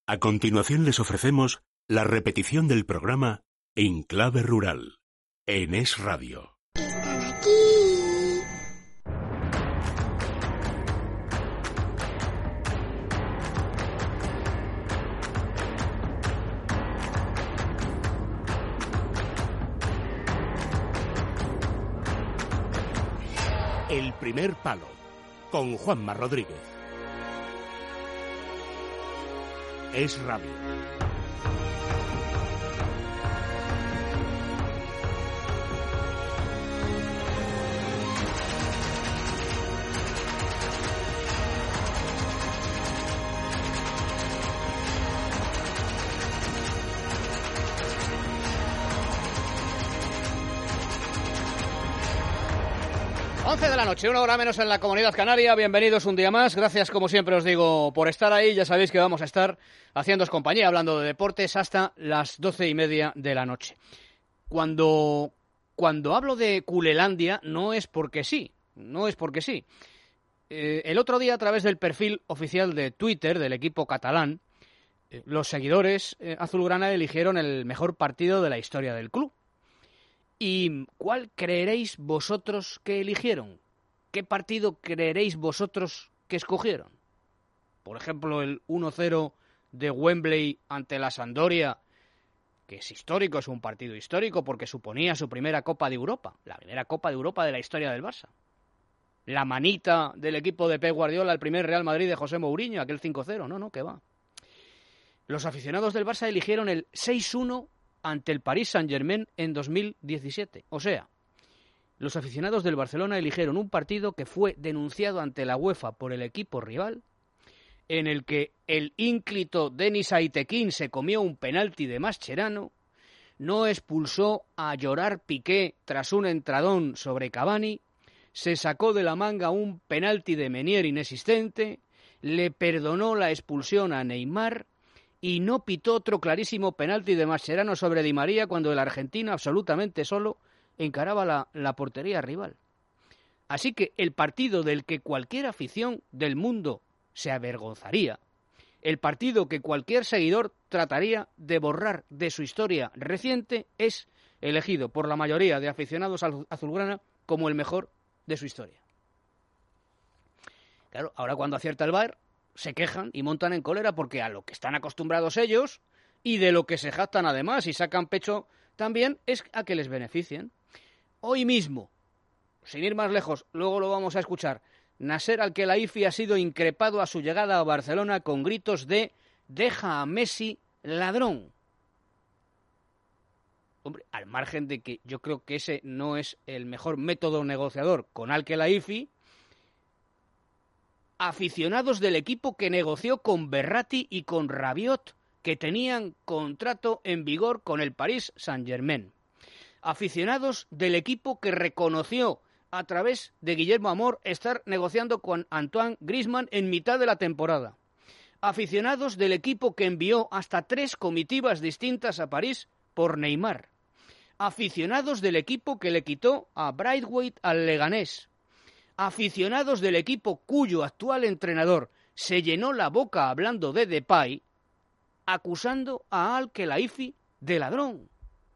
A continuación les ofrecemos la repetición del programa En Clave Rural, en Es Radio. Están aquí. El primer palo, con Juanma Rodríguez. Es Radio. 11 de la noche, una hora menos en la Comunidad Canaria. Bienvenidos un día más. Gracias, como siempre os digo, por estar ahí. Ya sabéis que vamos a estar haciéndoos compañía, hablando de deportes, hasta las 12:30 de la noche. Cuando hablo de Culelandia, no es porque sí. El otro día, a través del perfil oficial de Twitter del equipo catalán, los seguidores azulgrana eligieron el mejor partido de la historia del club. ¿Y cuál creeréis vosotros que eligieron? ¿Qué partido creeréis vosotros que escogieron? Por ejemplo, el 1-0 de Wembley ante la Sampdoria, que es histórico, es un partido histórico porque suponía su primera Copa de Europa, la primera Copa de Europa de la historia del Barça. La manita del equipo de Pep Guardiola, el primer Real Madrid de José Mourinho, aquel 5-0, no, que va. Los aficionados del Barça eligieron el 6-1 ante el Paris Saint-Germain en 2017. O sea, los aficionados del Barcelona eligieron un partido que fue denunciado ante la UEFA por el equipo rival, en el que el ínclito Denis Aitekin se comió un penalti de Mascherano, no expulsó a llorar Piqué tras un entradón sobre Cavani, se sacó de la manga un penalti de Menier inexistente, le perdonó la expulsión a Neymar y no pitó otro clarísimo penalti de Mascherano sobre Di María cuando el argentino, absolutamente solo, encaraba la portería rival. Así que el partido del que cualquier afición del mundo se avergonzaría, el partido que cualquier seguidor trataría de borrar de su historia reciente, es elegido por la mayoría de aficionados azulgrana como el mejor de su historia. Claro, ahora cuando acierta el VAR, se quejan y montan en cólera porque a lo que están acostumbrados ellos y de lo que se jactan además y sacan pecho también es a que les beneficien. Hoy mismo, sin ir más lejos, luego lo vamos a escuchar, Nasser Al-Khelaifi ha sido increpado a su llegada a Barcelona con gritos de «deja a Messi ladrón». Hombre, al margen de que yo creo que ese no es el mejor método negociador con Al-Khelaifi, aficionados del equipo que negoció con Verratti y con Rabiot, que tenían contrato en vigor con el Paris Saint-Germain. Aficionados del equipo que reconoció a través de Guillermo Amor estar negociando con Antoine Griezmann en mitad de la temporada. Aficionados del equipo que envió hasta 3 comitivas distintas a París por Neymar. Aficionados del equipo que le quitó a Braithwaite al Leganés. Aficionados del equipo cuyo actual entrenador se llenó la boca hablando de Depay, acusando a Al-Khelaifi de ladrón.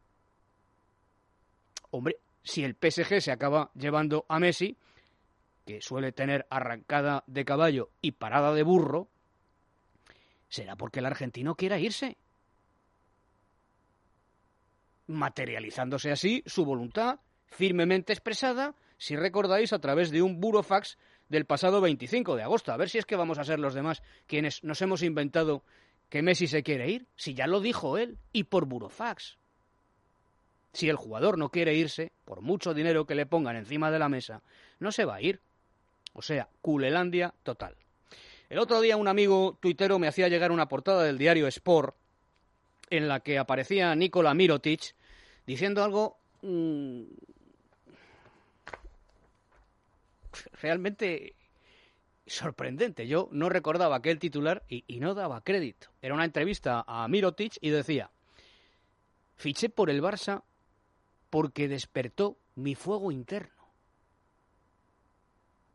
Hombre, si el PSG se acaba llevando a Messi, que suele tener arrancada de caballo y parada de burro, será porque el argentino quiera irse, materializándose así su voluntad firmemente expresada, si recordáis, a través de un burofax del pasado 25 de agosto. A ver si es que vamos a ser los demás quienes nos hemos inventado que Messi se quiere ir, si ya lo dijo él, y por burofax. Si el jugador no quiere irse, por mucho dinero que le pongan encima de la mesa, no se va a ir. O sea, Culelandia total. El otro día un amigo tuitero me hacía llegar una portada del diario Sport en la que aparecía Nikola Mirotic diciendo algo realmente sorprendente. Yo no recordaba aquel titular y no daba crédito. Era una entrevista a Mirotic y decía: fiché por el Barça porque despertó mi fuego interno.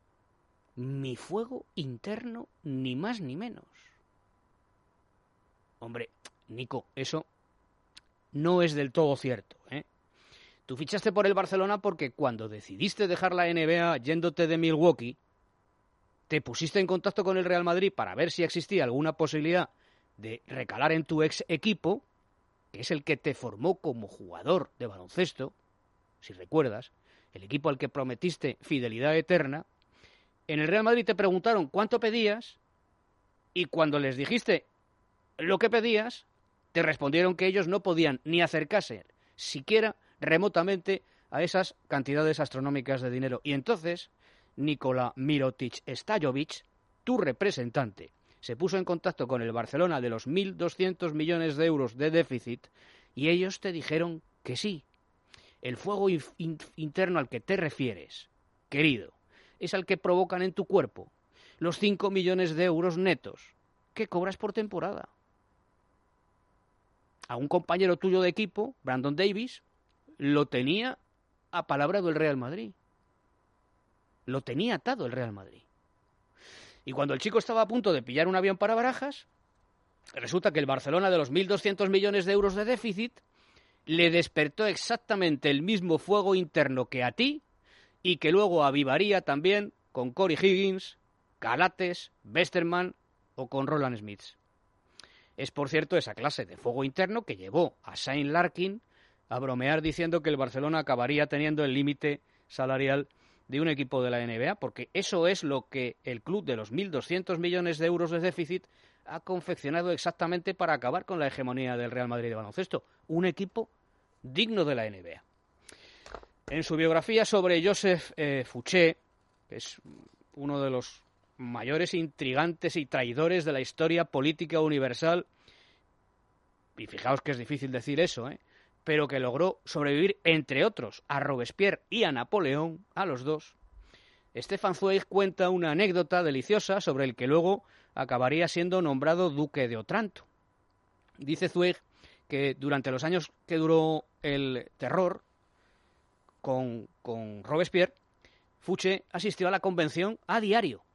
Mi fuego interno, ni más ni menos. Hombre, Nico, eso no es del todo cierto, ¿eh? Tú fichaste por el Barcelona porque cuando decidiste dejar la NBA yéndote de Milwaukee, te pusiste en contacto con el Real Madrid para ver si existía alguna posibilidad de recalar en tu ex equipo, que es el que te formó como jugador de baloncesto, si recuerdas, el equipo al que prometiste fidelidad eterna. En el Real Madrid te preguntaron cuánto pedías y cuando les dijiste lo que pedías, te respondieron que ellos no podían ni acercarse siquiera remotamente a esas cantidades astronómicas de dinero. Y entonces, Nikola Mirotic Stajovic, tu representante, se puso en contacto con el Barcelona de los 1.200 millones de euros de déficit y ellos te dijeron que sí. El fuego interno al que te refieres, querido, es al que provocan en tu cuerpo los 5 millones de euros netos que cobras por temporada. A un compañero tuyo de equipo, Brandon Davis, lo tenía apalabrado el Real Madrid. Lo tenía atado el Real Madrid. Y cuando el chico estaba a punto de pillar un avión para Barajas, resulta que el Barcelona de los 1.200 millones de euros de déficit le despertó exactamente el mismo fuego interno que a ti y que luego avivaría también con Corey Higgins, Calates, Westerman o con Roland Smith. Es, por cierto, esa clase de fuego interno que llevó a Shane Larkin a bromear diciendo que el Barcelona acabaría teniendo el límite salarial de un equipo de la NBA, porque eso es lo que el club de los 1.200 millones de euros de déficit ha confeccionado exactamente para acabar con la hegemonía del Real Madrid de baloncesto. Un equipo digno de la NBA. En su biografía sobre Joseph Fouché, que es uno de los mayores intrigantes y traidores de la historia política universal, y fijaos que es difícil decir eso, pero que logró sobrevivir, entre otros, a Robespierre y a Napoleón, a los dos, Stefan Zweig cuenta una anécdota deliciosa sobre el que luego acabaría siendo nombrado duque de Otranto. Dice Zweig que durante los años que duró el terror con Robespierre, Fouché asistió a la convención a diario,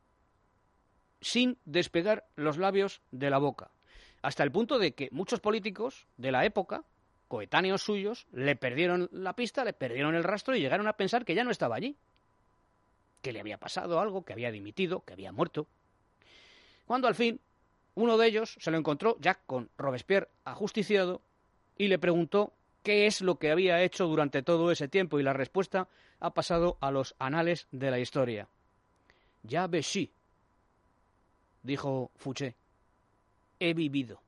sin despegar los labios de la boca, hasta el punto de que muchos políticos de la época, coetáneos suyos, le perdieron la pista, le perdieron el rastro y llegaron a pensar que ya no estaba allí, que le había pasado algo, que había dimitido, que había muerto. Cuando al fin uno de ellos se lo encontró ya con Robespierre ajusticiado y le preguntó qué es lo que había hecho durante todo ese tiempo, y la respuesta ha pasado a los anales de la historia. Ya véchi, dijo Fouché, he vivido.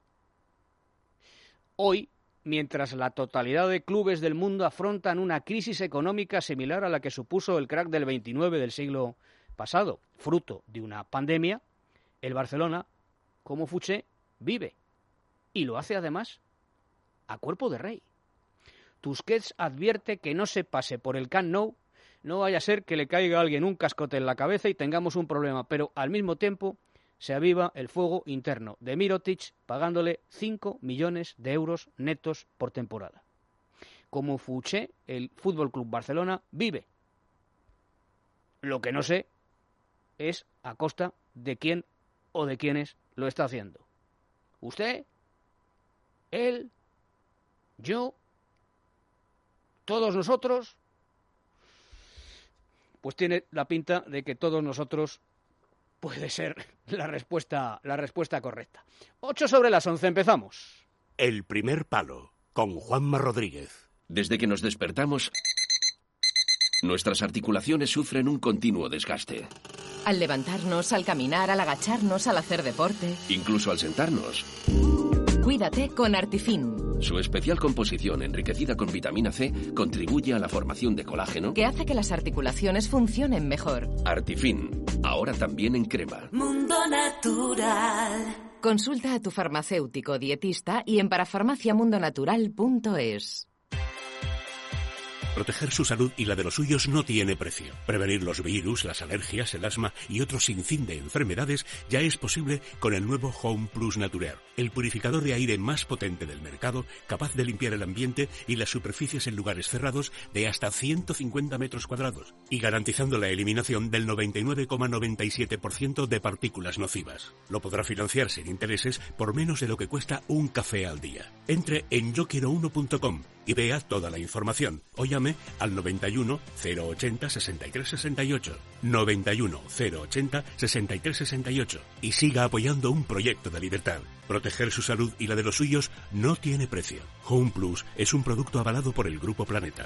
Hoy, mientras la totalidad de clubes del mundo afrontan una crisis económica similar a la que supuso el crack del 29 del siglo pasado, fruto de una pandemia, el Barcelona, como Fouché, vive. Y lo hace además a cuerpo de rey. Tusquets advierte que no se pase por el Camp Nou, no vaya a ser que le caiga a alguien un cascote en la cabeza y tengamos un problema, pero al mismo tiempo se aviva el fuego interno de Mirotic pagándole 5 millones de euros netos por temporada. Como Fouché, el Fútbol Club Barcelona vive. Lo que no sé es a costa de quién o de quiénes lo está haciendo. ¿Usted? ¿Él? ¿Yo? ¿Todos nosotros? Pues tiene la pinta de que todos nosotros puede ser la respuesta correcta. 8:11, empezamos. El primer palo, con Juanma Rodríguez. Desde que nos despertamos, nuestras articulaciones sufren un continuo desgaste. Al levantarnos, al caminar, al agacharnos, al hacer deporte. Incluso al sentarnos. Cuídate con Artifin. Su especial composición, enriquecida con vitamina C, contribuye a la formación de colágeno, que hace que las articulaciones funcionen mejor. Artifin, ahora también en crema. Mundo Natural. Consulta a tu farmacéutico dietista y en parafarmaciamundonatural.es. Proteger su salud y la de los suyos no tiene precio. Prevenir los virus, las alergias, el asma y otro sinfín de enfermedades ya es posible con el nuevo Home Plus Naturaire, el purificador de aire más potente del mercado, capaz de limpiar el ambiente y las superficies en lugares cerrados de hasta 150 metros cuadrados y garantizando la eliminación del 99,97% de partículas nocivas. Lo podrá financiar sin intereses por menos de lo que cuesta un café al día. Entre en yoquiero1.com y vea toda la información o llame al 91 080 63 68, 91 080 63 68 y siga apoyando un proyecto de libertad. Proteger su salud y la de los suyos no tiene precio. Home Plus es un producto avalado por el Grupo Planeta.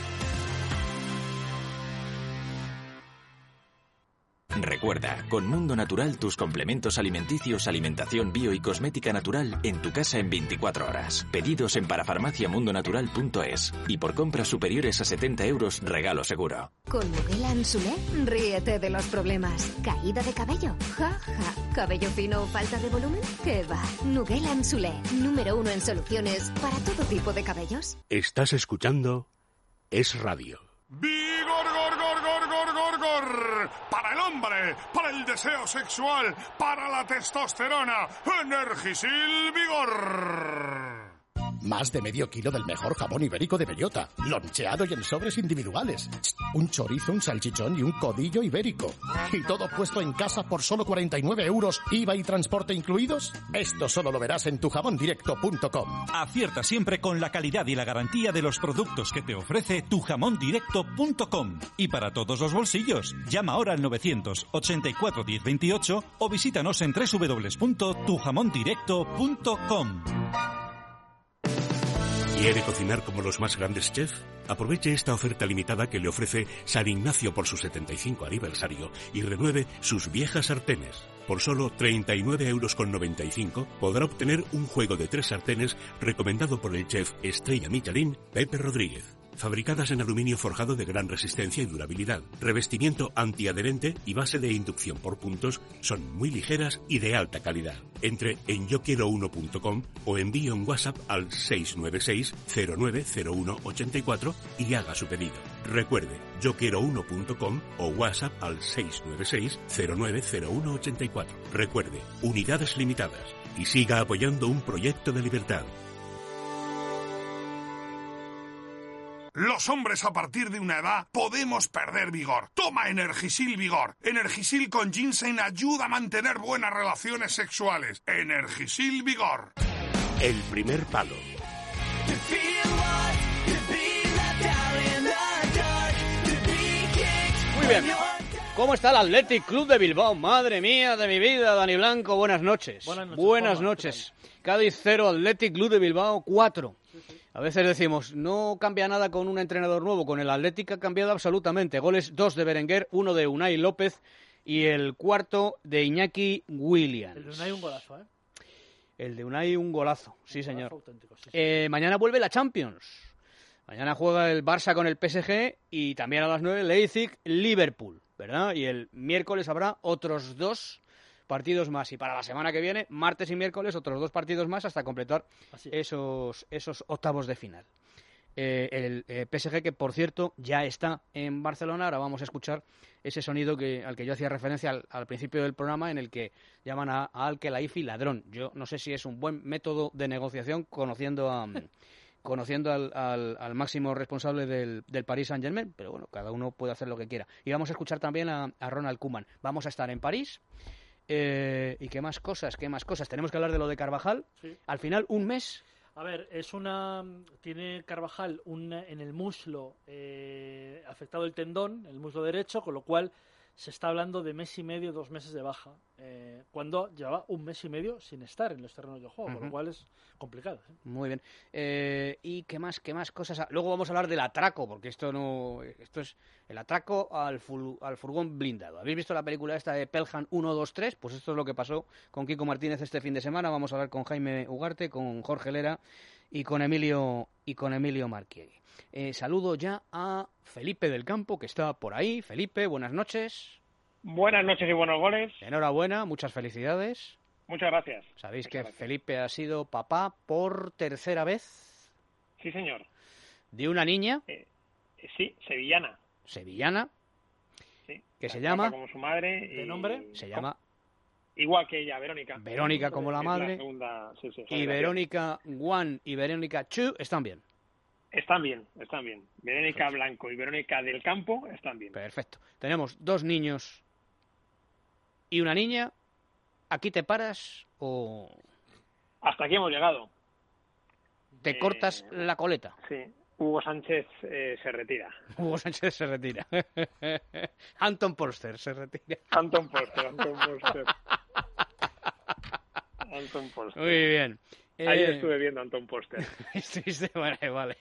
Recuerda, con Mundo Natural tus complementos alimenticios, alimentación bio y cosmética natural en tu casa en 24 horas. Pedidos en parafarmaciamundonatural.es y por compras superiores a 70 euros, regalo seguro. Con Nugela Ansulé, ríete de los problemas. ¿Caída de cabello? Ja, ja. ¿Cabello fino o falta de volumen? ¿Qué va? Nugela Ansulé, número 1 en soluciones para todo tipo de cabellos. Estás escuchando Es Radio. ¡Vigor, gor, gor, gor, gor, gor, gor! Para el hombre, para el deseo sexual, para la testosterona, Energisil Vigor. Más de medio kilo del mejor jamón ibérico de bellota, loncheado y en sobres individuales. Un chorizo, un salchichón y un codillo ibérico. Y todo puesto en casa por solo 49 euros, IVA y transporte incluidos. Esto solo lo verás en tujamondirecto.com. Acierta siempre con la calidad y la garantía de los productos que te ofrece tujamondirecto.com. Y para todos los bolsillos, llama ahora al 984 10 28 o visítanos en www.tujamondirecto.com. ¿Quiere cocinar como los más grandes chefs? Aproveche esta oferta limitada que le ofrece San Ignacio por su 75 aniversario y renueve sus viejas sartenes. Por solo 39,95 € podrá obtener un juego de 3 sartenes recomendado por el chef estrella Michelin, Pepe Rodríguez. Fabricadas en aluminio forjado de gran resistencia y durabilidad, revestimiento antiadherente y base de inducción por puntos, son muy ligeras y de alta calidad. Entre en yoquiero1.com o envíe un WhatsApp al 696 090184 y haga su pedido. Recuerde, yoquiero1.com o WhatsApp al 696 090184. Recuerde, unidades limitadas y siga apoyando un proyecto de libertad. Los hombres a partir de una edad podemos perder vigor. Toma Energisil Vigor. Energisil con ginseng ayuda a mantener buenas relaciones sexuales. Energisil Vigor. El primer palo. Muy bien. ¿Cómo está el Athletic Club de Bilbao? Madre mía de mi vida, Dani Blanco, buenas noches. Buenas noches. Cádiz 0, Athletic Club de Bilbao 4. A veces decimos, no cambia nada con un entrenador nuevo. Con el Athletic ha cambiado absolutamente. Goles 2 de Berenguer, 1 de Unai López y el cuarto de Iñaki Williams. El de Unai un golazo, ¿eh? El de Unai un golazo, sí señor. Auténtico, sí. Mañana vuelve la Champions. Mañana juega el Barça con el PSG y también a las 9 Leipzig-Liverpool, ¿verdad? Y el miércoles habrá otros 2 partidos más. Y para la semana que viene, martes y miércoles, otros 2 partidos más hasta completar esos octavos de final. El PSG, que por cierto ya está en Barcelona. Ahora vamos a escuchar ese sonido al que yo hacía referencia al principio del programa, en el que llaman a Al-Khelaifi ladrón. Yo no sé si es un buen método de negociación, conociendo al máximo responsable del Paris Saint-Germain, pero bueno, cada uno puede hacer lo que quiera. Y vamos a escuchar también a Ronald Koeman. Vamos a estar en París. ¿Y qué más cosas? Tenemos que hablar de lo de Carvajal. Sí. Al final, un mes. A ver, tiene Carvajal en el muslo afectado el tendón, el muslo derecho, con lo cual se está hablando de mes y medio, 2 meses de baja, cuando llevaba 1 mes y medio sin estar en los terrenos de juego, con lo cual es complicado. Muy bien. ¿Y qué más cosas? Luego vamos a hablar del atraco, porque esto es el atraco al furgón blindado. ¿Habéis visto la película esta de Pelham 1, 2, 3? Pues esto es lo que pasó con Kiko Martínez este fin de semana. Vamos a hablar con Jaime Ugarte, con Jorge Lera y con Emilio Marchiegui. Saludo ya a Felipe del Campo, que está por ahí. Felipe, buenas noches. Buenas noches y buenos goles. Enhorabuena, muchas felicidades. Muchas gracias. ¿Sabéis que Felipe ha sido papá por tercera vez? Sí, señor. ¿De una niña? Sí, sevillana. Sevillana. Sí. Que se llama... Como su madre. ¿De nombre? Se llama... Igual que ella, Verónica. Verónica como la madre. Sí, y Verónica 1 y Verónica 2 están bien. Están bien. Verónica Blanco y Verónica del Campo están bien. Perfecto. Tenemos 2 niños y una niña. ¿Aquí te paras o...? Hasta aquí hemos llegado. ¿Te cortas la coleta? Sí. Hugo Sánchez se retira. Hugo Sánchez se retira. Anton Polster se retira. Anton Polster. Muy bien. Ayer estuve viendo a Anton Polster. Estuviste, vale.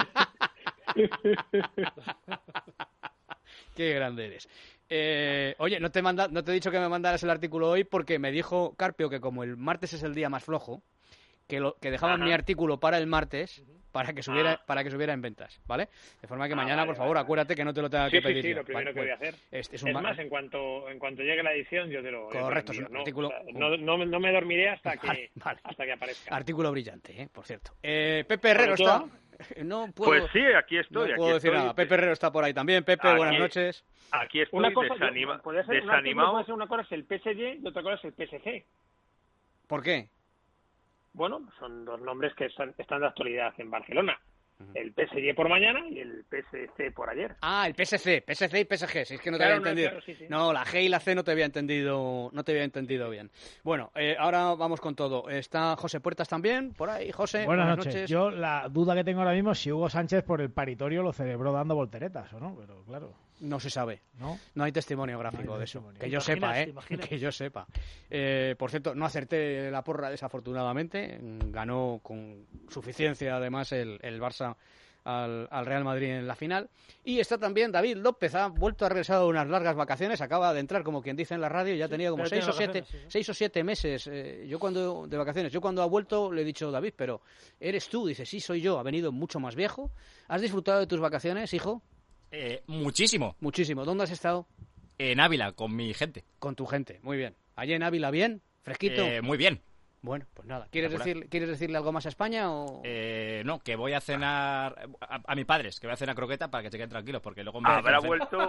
Qué grande eres. Oye, no te he dicho que me mandaras el artículo hoy porque me dijo Carpio que como el martes es el día más flojo, que dejaban mi artículo para el martes para que subiera en ventas, ¿vale? De forma que mañana, por favor, acuérdate que no te lo tenga que pedir. Sí, lo primero que voy a hacer. Es más, en cuanto llegue la edición, yo te lo... Correcto, es un artículo... No me dormiré hasta que aparezca. Artículo brillante, por cierto. Pepe Herrero está... No puedo, pues sí, aquí estoy. No puedo decir nada. Pepe Herrero está por ahí también. Pepe, buenas noches. Aquí estoy desanimado. Puede ser una cosa es el PSG y otra cosa es el PSG. ¿Por qué? Bueno, son 2 nombres que están de actualidad en Barcelona. El PSG por mañana y el PSC por ayer. Ah, el PSC y PSG, si es que no te había entendido. Claro, sí. No, la G y la C no te había entendido bien. Bueno, ahora vamos con todo. Está José Puertas también, por ahí. José, buenas noches. Yo la duda que tengo ahora mismo es si Hugo Sánchez por el paritorio lo celebró dando volteretas o no, pero claro. No se sabe. No hay testimonio gráfico de eso. Que yo sepa, Que yo sepa. Por cierto, no acerté la porra desafortunadamente. Ganó con suficiencia además el Barça al Real Madrid en la final. Y está también David López, ha regresado de unas largas vacaciones, acaba de entrar, como quien dice en la radio, y ya ha tenido como 6 o 7 meses de vacaciones. Yo cuando ha vuelto le he dicho, David, pero ¿eres tú? Dice, sí, soy yo, ha venido mucho más viejo. ¿Has disfrutado de tus vacaciones, hijo? Muchísimo. ¿Dónde has estado? En Ávila, con mi gente. Con tu gente, muy bien. ¿Allí en Ávila bien? ¿Fresquito? Muy bien. Bueno, pues nada. ¿Quieres decirle algo más a España o...? No, que voy a cenar a mis padres, que voy a cenar croqueta para que se queden tranquilos, porque luego habrá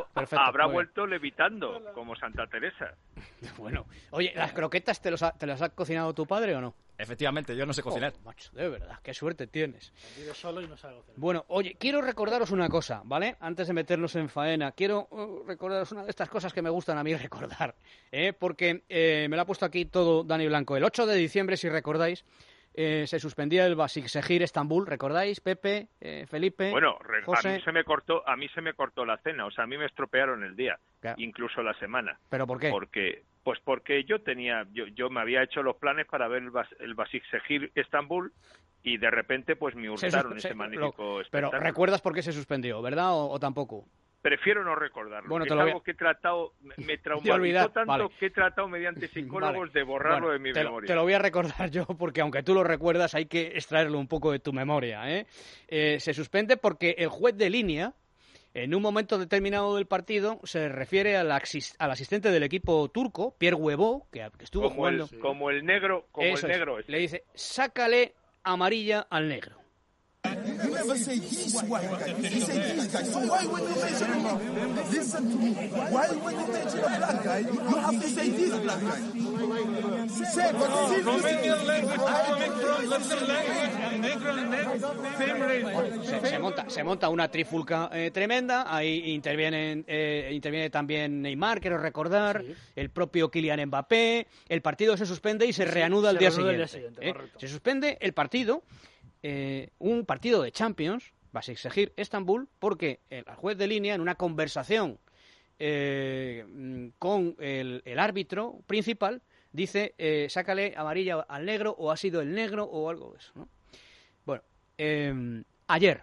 vuelto levitando, como Santa Teresa. Bueno, oye, ¿las croquetas te las ha cocinado tu padre o no? Efectivamente, yo no sé cocinar. Macho, de verdad, qué suerte tienes. Vive solo y no sabe cocinar. Bueno, oye, quiero recordaros una cosa, ¿vale? Antes de meternos en faena, quiero recordaros una de estas cosas que me gustan a mí recordar, porque me lo ha puesto aquí todo Dani Blanco. El 8 de diciembre, si recordáis, se suspendía el Başakşehir Estambul, ¿recordáis? Pepe, Felipe, bueno, José. a mí se me cortó la cena, o sea, a mí me estropearon el día, incluso la semana. ¿Pero por qué? Porque yo me había hecho los planes para ver el Başakşehir Estambul y de repente pues me hurtaron ese magnífico espectáculo. Pero recuerdas por qué se suspendió, ¿verdad? ¿O tampoco? Prefiero no recordarlo. Bueno, es algo que he tratado, me traumatizó tanto que he tratado mediante psicólogos de borrarlo de mi memoria. Te lo voy a recordar yo porque aunque tú lo recuerdas hay que extraerlo un poco de tu memoria. Se suspende porque el juez de línea, en un momento determinado del partido, se refiere al asistente del equipo turco, Pierre Huevo, que estuvo jugando... Como el negro. Le dice, sácale amarilla al negro. Se monta una trifulca tremenda. Ahí interviene también Neymar, quiero recordar, el propio Kylian Mbappé. El partido se suspende y se reanuda al día siguiente. Se suspende el partido. Un partido de Champions, Başakşehir Estambul, porque el juez de línea, en una conversación con el árbitro principal, dice, sácale amarilla al negro, o ha sido el negro, o algo de eso, ¿no? Bueno, ayer,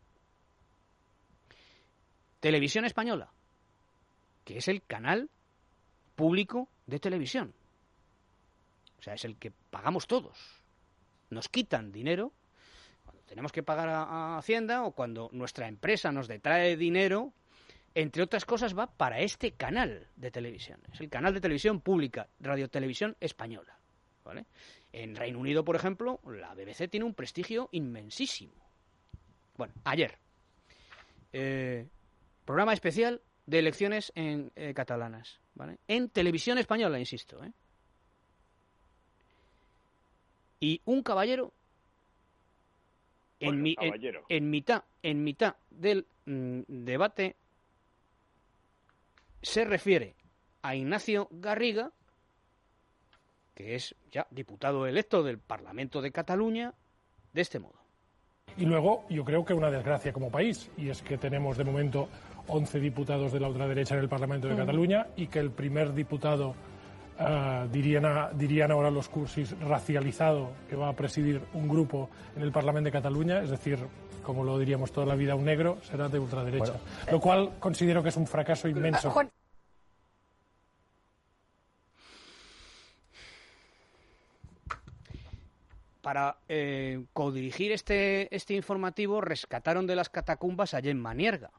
Televisión Española, que es el canal público de televisión, o sea, es el que pagamos todos, nos quitan dinero tenemos que pagar a Hacienda o cuando nuestra empresa nos detrae dinero, entre otras cosas va para este canal de televisión. Es el canal de televisión pública, Radio Televisión Española, ¿vale? En Reino Unido, por ejemplo, la BBC tiene un prestigio inmensísimo. Bueno, ayer, programa especial de elecciones en catalanas, ¿vale? En televisión española, insisto, ¿eh? Y un caballero en mitad del debate se refiere a Ignacio Garriga, que es ya diputado electo del Parlamento de Cataluña, de este modo. Y luego yo creo que una desgracia como país, y es que tenemos de momento 11 diputados de la ultraderecha en el Parlamento de Cataluña y que el primer diputado, dirían ahora los cursis, racializado, que va a presidir un grupo en el Parlamento de Cataluña, es decir, como lo diríamos toda la vida, un negro, será de ultraderecha. Bueno, lo cual considero que es un fracaso inmenso. Juan. Para codirigir este informativo rescataron de las catacumbas a Gemma Nierga,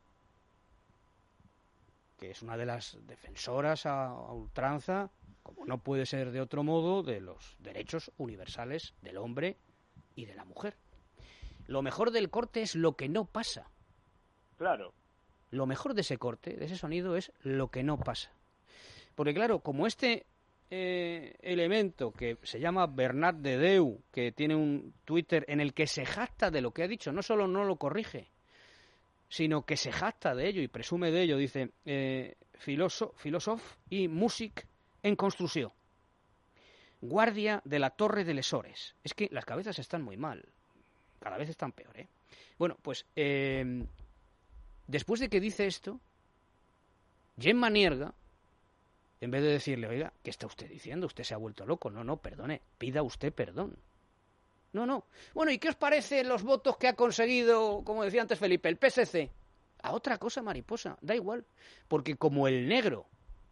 que es una de las defensoras a ultranza, como no puede ser de otro modo, de los derechos universales del hombre y de la mujer. Lo mejor del corte es lo que no pasa. Claro. Lo mejor de ese corte, de ese sonido, es lo que no pasa. Porque claro, como este elemento que se llama Bernat de Deu, que tiene un Twitter en el que se jacta de lo que ha dicho, no solo no lo corrige, sino que se jacta de ello y presume de ello, dice, filósof y músic en construcción, guardia de la Torre de les Ores. Es que las cabezas están muy mal, cada vez están peor, ¿eh? Bueno, pues después de que dice esto, Gemma Nierga, en vez de decirle, oiga, ¿qué está usted diciendo? Usted se ha vuelto loco. No, perdone, pida usted perdón. No. Bueno, ¿y qué os parece los votos que ha conseguido, como decía antes Felipe, el PSC? A otra cosa, mariposa, da igual. Porque como el negro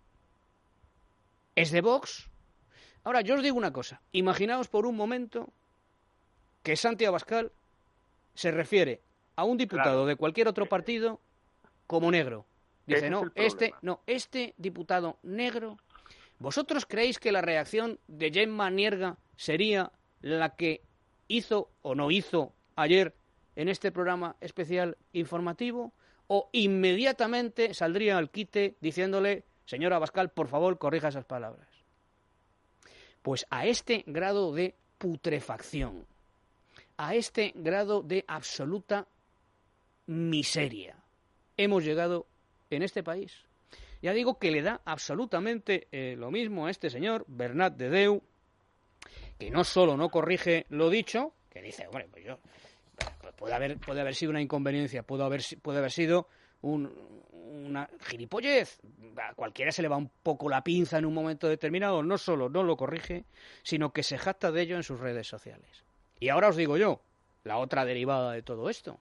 es de Vox... Ahora, yo os digo una cosa. Imaginaos por un momento que Santi Abascal se refiere a un diputado de cualquier otro partido como negro. Dice, este diputado negro... ¿Vosotros creéis que la reacción de Gemma Nierga sería la que hizo o no hizo ayer en este programa especial informativo? ¿O inmediatamente saldría al quite diciéndole, señora Abascal, por favor, corrija esas palabras? Pues a este grado de putrefacción, a este grado de absoluta miseria, hemos llegado en este país. Ya digo que le da absolutamente lo mismo a este señor, Bernat de Deu, que no solo no corrige lo dicho, que dice, hombre, pues yo, puede haber sido una inconveniencia, puede haber sido una gilipollez, a cualquiera se le va un poco la pinza en un momento determinado, no solo no lo corrige, sino que se jacta de ello en sus redes sociales. Y ahora os digo yo, la otra derivada de todo esto.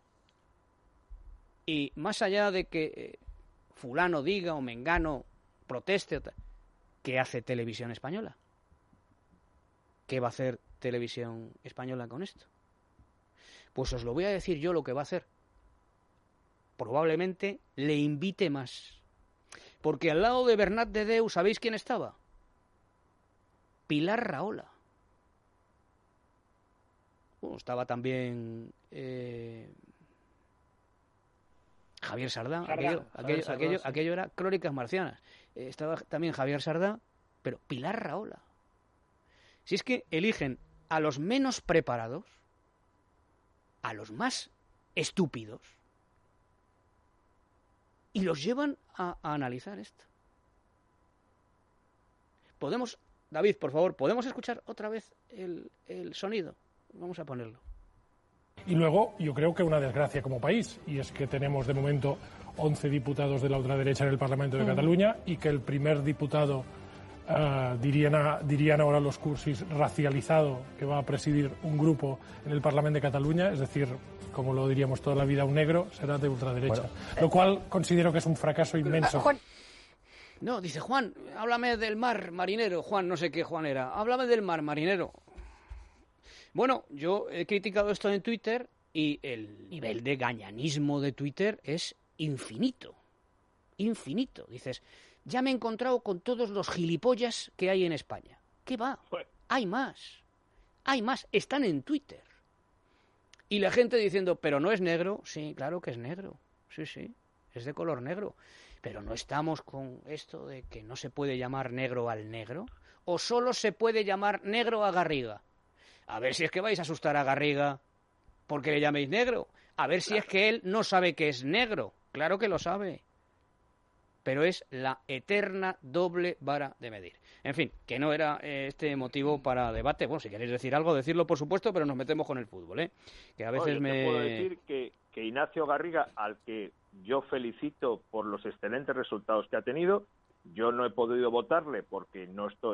Y más allá de que fulano diga o mengano proteste, ¿qué hace Televisión Española? ¿Qué va a hacer Televisión Española con esto? Pues os lo voy a decir yo lo que va a hacer. Probablemente le invite más. Porque al lado de Bernat de Deu, ¿sabéis quién estaba? Pilar Rahola. Bueno, estaba también Javier Sardá. Aquello era Crónicas Marcianas. Estaba también Javier Sardá, pero Pilar Rahola. Si es que eligen a los menos preparados, a los más estúpidos, y los llevan a analizar esto. ¿Podemos, David, por favor, podemos escuchar otra vez el sonido? Vamos a ponerlo. Y luego yo creo que una desgracia como país, y es que tenemos de momento 11 diputados de la ultraderecha en el Parlamento de Cataluña y que el primer diputado, dirían ahora los cursis, racializado, que va a presidir un grupo en el Parlamento de Cataluña, es decir, como lo diríamos toda la vida, un negro, será de ultraderecha. Bueno, lo cual considero que es un fracaso inmenso. Juan. No, dice Juan, háblame del mar marinero. Juan, no sé qué Juan era. Háblame del mar marinero. Bueno, yo he criticado esto en Twitter y el nivel de gañanismo de Twitter es infinito. Infinito. Dices, ya me he encontrado con todos los gilipollas que hay en España. ¿Qué va? Hay más. Hay más. Están en Twitter. Y la gente diciendo, pero no es negro. Sí, claro que es negro. Sí, sí, es de color negro. Pero no estamos con esto de que no se puede llamar negro al negro, o solo se puede llamar negro a Garriga. A ver si es que vais a asustar a Garriga porque le llaméis negro. A ver si es que él no sabe que es negro. Claro que lo sabe. Pero es la eterna doble vara de medir. En fin, que no era este motivo para debate. Bueno, si queréis decir algo, decirlo por supuesto, pero nos metemos con el fútbol, ¿eh? Que a veces te puedo decir que Ignacio Garriga, al que yo felicito por los excelentes resultados que ha tenido, yo no he podido votarle porque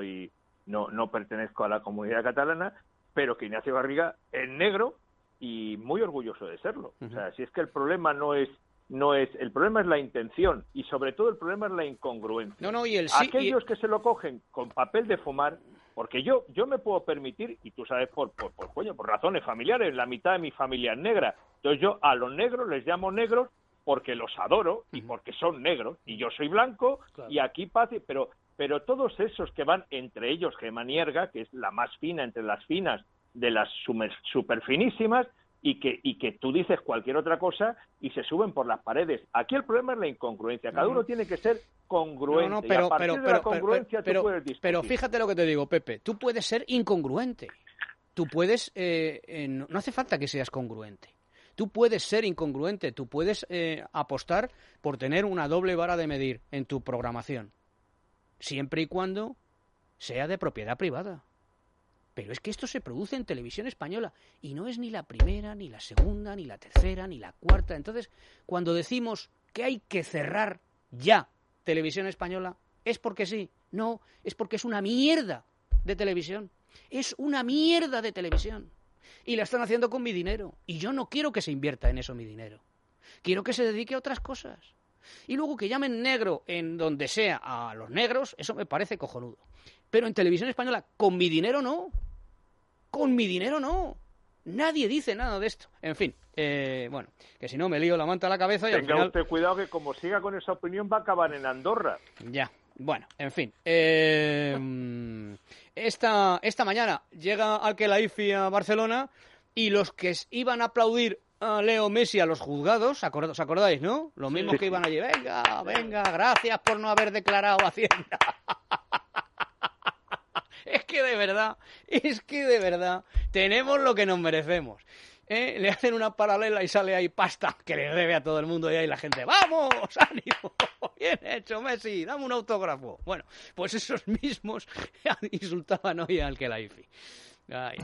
no pertenezco a la comunidad catalana, pero que Ignacio Garriga es negro y muy orgulloso de serlo. O sea, si es que el problema el problema es la intención y sobre todo el problema es la incongruencia. Aquellos que se lo cogen con papel de fumar, porque yo me puedo permitir, y tú sabes por razones familiares, la mitad de mi familia es negra, entonces yo a los negros les llamo negros porque los adoro y porque son negros, y yo soy blanco, claro. Y aquí paz, pero todos esos que van, entre ellos Gemma Nierga, que es la más fina entre las finas de las super finísimas, y que tú dices cualquier otra cosa y se suben por las paredes. Aquí el problema es la incongruencia. Cada uno tiene que ser congruente. Pero, y a partir de la congruencia tú puedes discutir. Pero fíjate lo que te digo, Pepe. Tú puedes ser incongruente. Tú puedes... no hace falta que seas congruente. Tú puedes ser incongruente. Tú puedes apostar por tener una doble vara de medir en tu programación. Siempre y cuando sea de propiedad privada. Pero es que esto se produce en Televisión Española y no es ni la primera, ni la segunda, ni la tercera, ni la cuarta. Entonces, cuando decimos que hay que cerrar ya Televisión Española, ¿es porque sí? No, es porque es una mierda de televisión. Es una mierda de televisión. Y la están haciendo con mi dinero. Y yo no quiero que se invierta en eso mi dinero. Quiero que se dedique a otras cosas. Y luego que llamen negro en donde sea a los negros, eso me parece cojonudo. Pero en Televisión Española, con mi dinero no. Con mi dinero no. Nadie dice nada de esto. En fin, bueno, que si no me lío la manta a la cabeza y al final... Tenga usted cuidado que como siga con esa opinión va a acabar en Andorra. Ya, bueno, en fin. Esta mañana llega Al-Khelaifi a Barcelona y los que iban a aplaudir a Leo Messi a los juzgados, ¿os acordáis, no? Los mismos que iban allí, venga, gracias por no haber declarado Hacienda. Es que de verdad, tenemos lo que nos merecemos. Le hacen una paralela y sale ahí pasta que le debe a todo el mundo y ahí la gente, ¡vamos, ánimo! Bien hecho, Messi, dame un autógrafo. Bueno, pues esos mismos insultaban hoy al Khelaifi. Ay.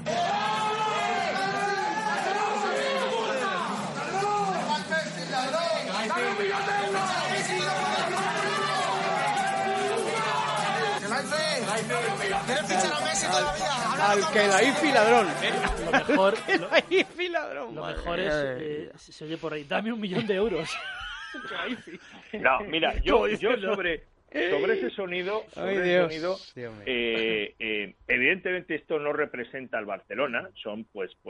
Al-Khelaifi ladrón. Lo mejor es, se oye por ahí, dame 1 millón de euros. No, mira, yo sobre ese sonido, evidentemente esto no representa al Barcelona, son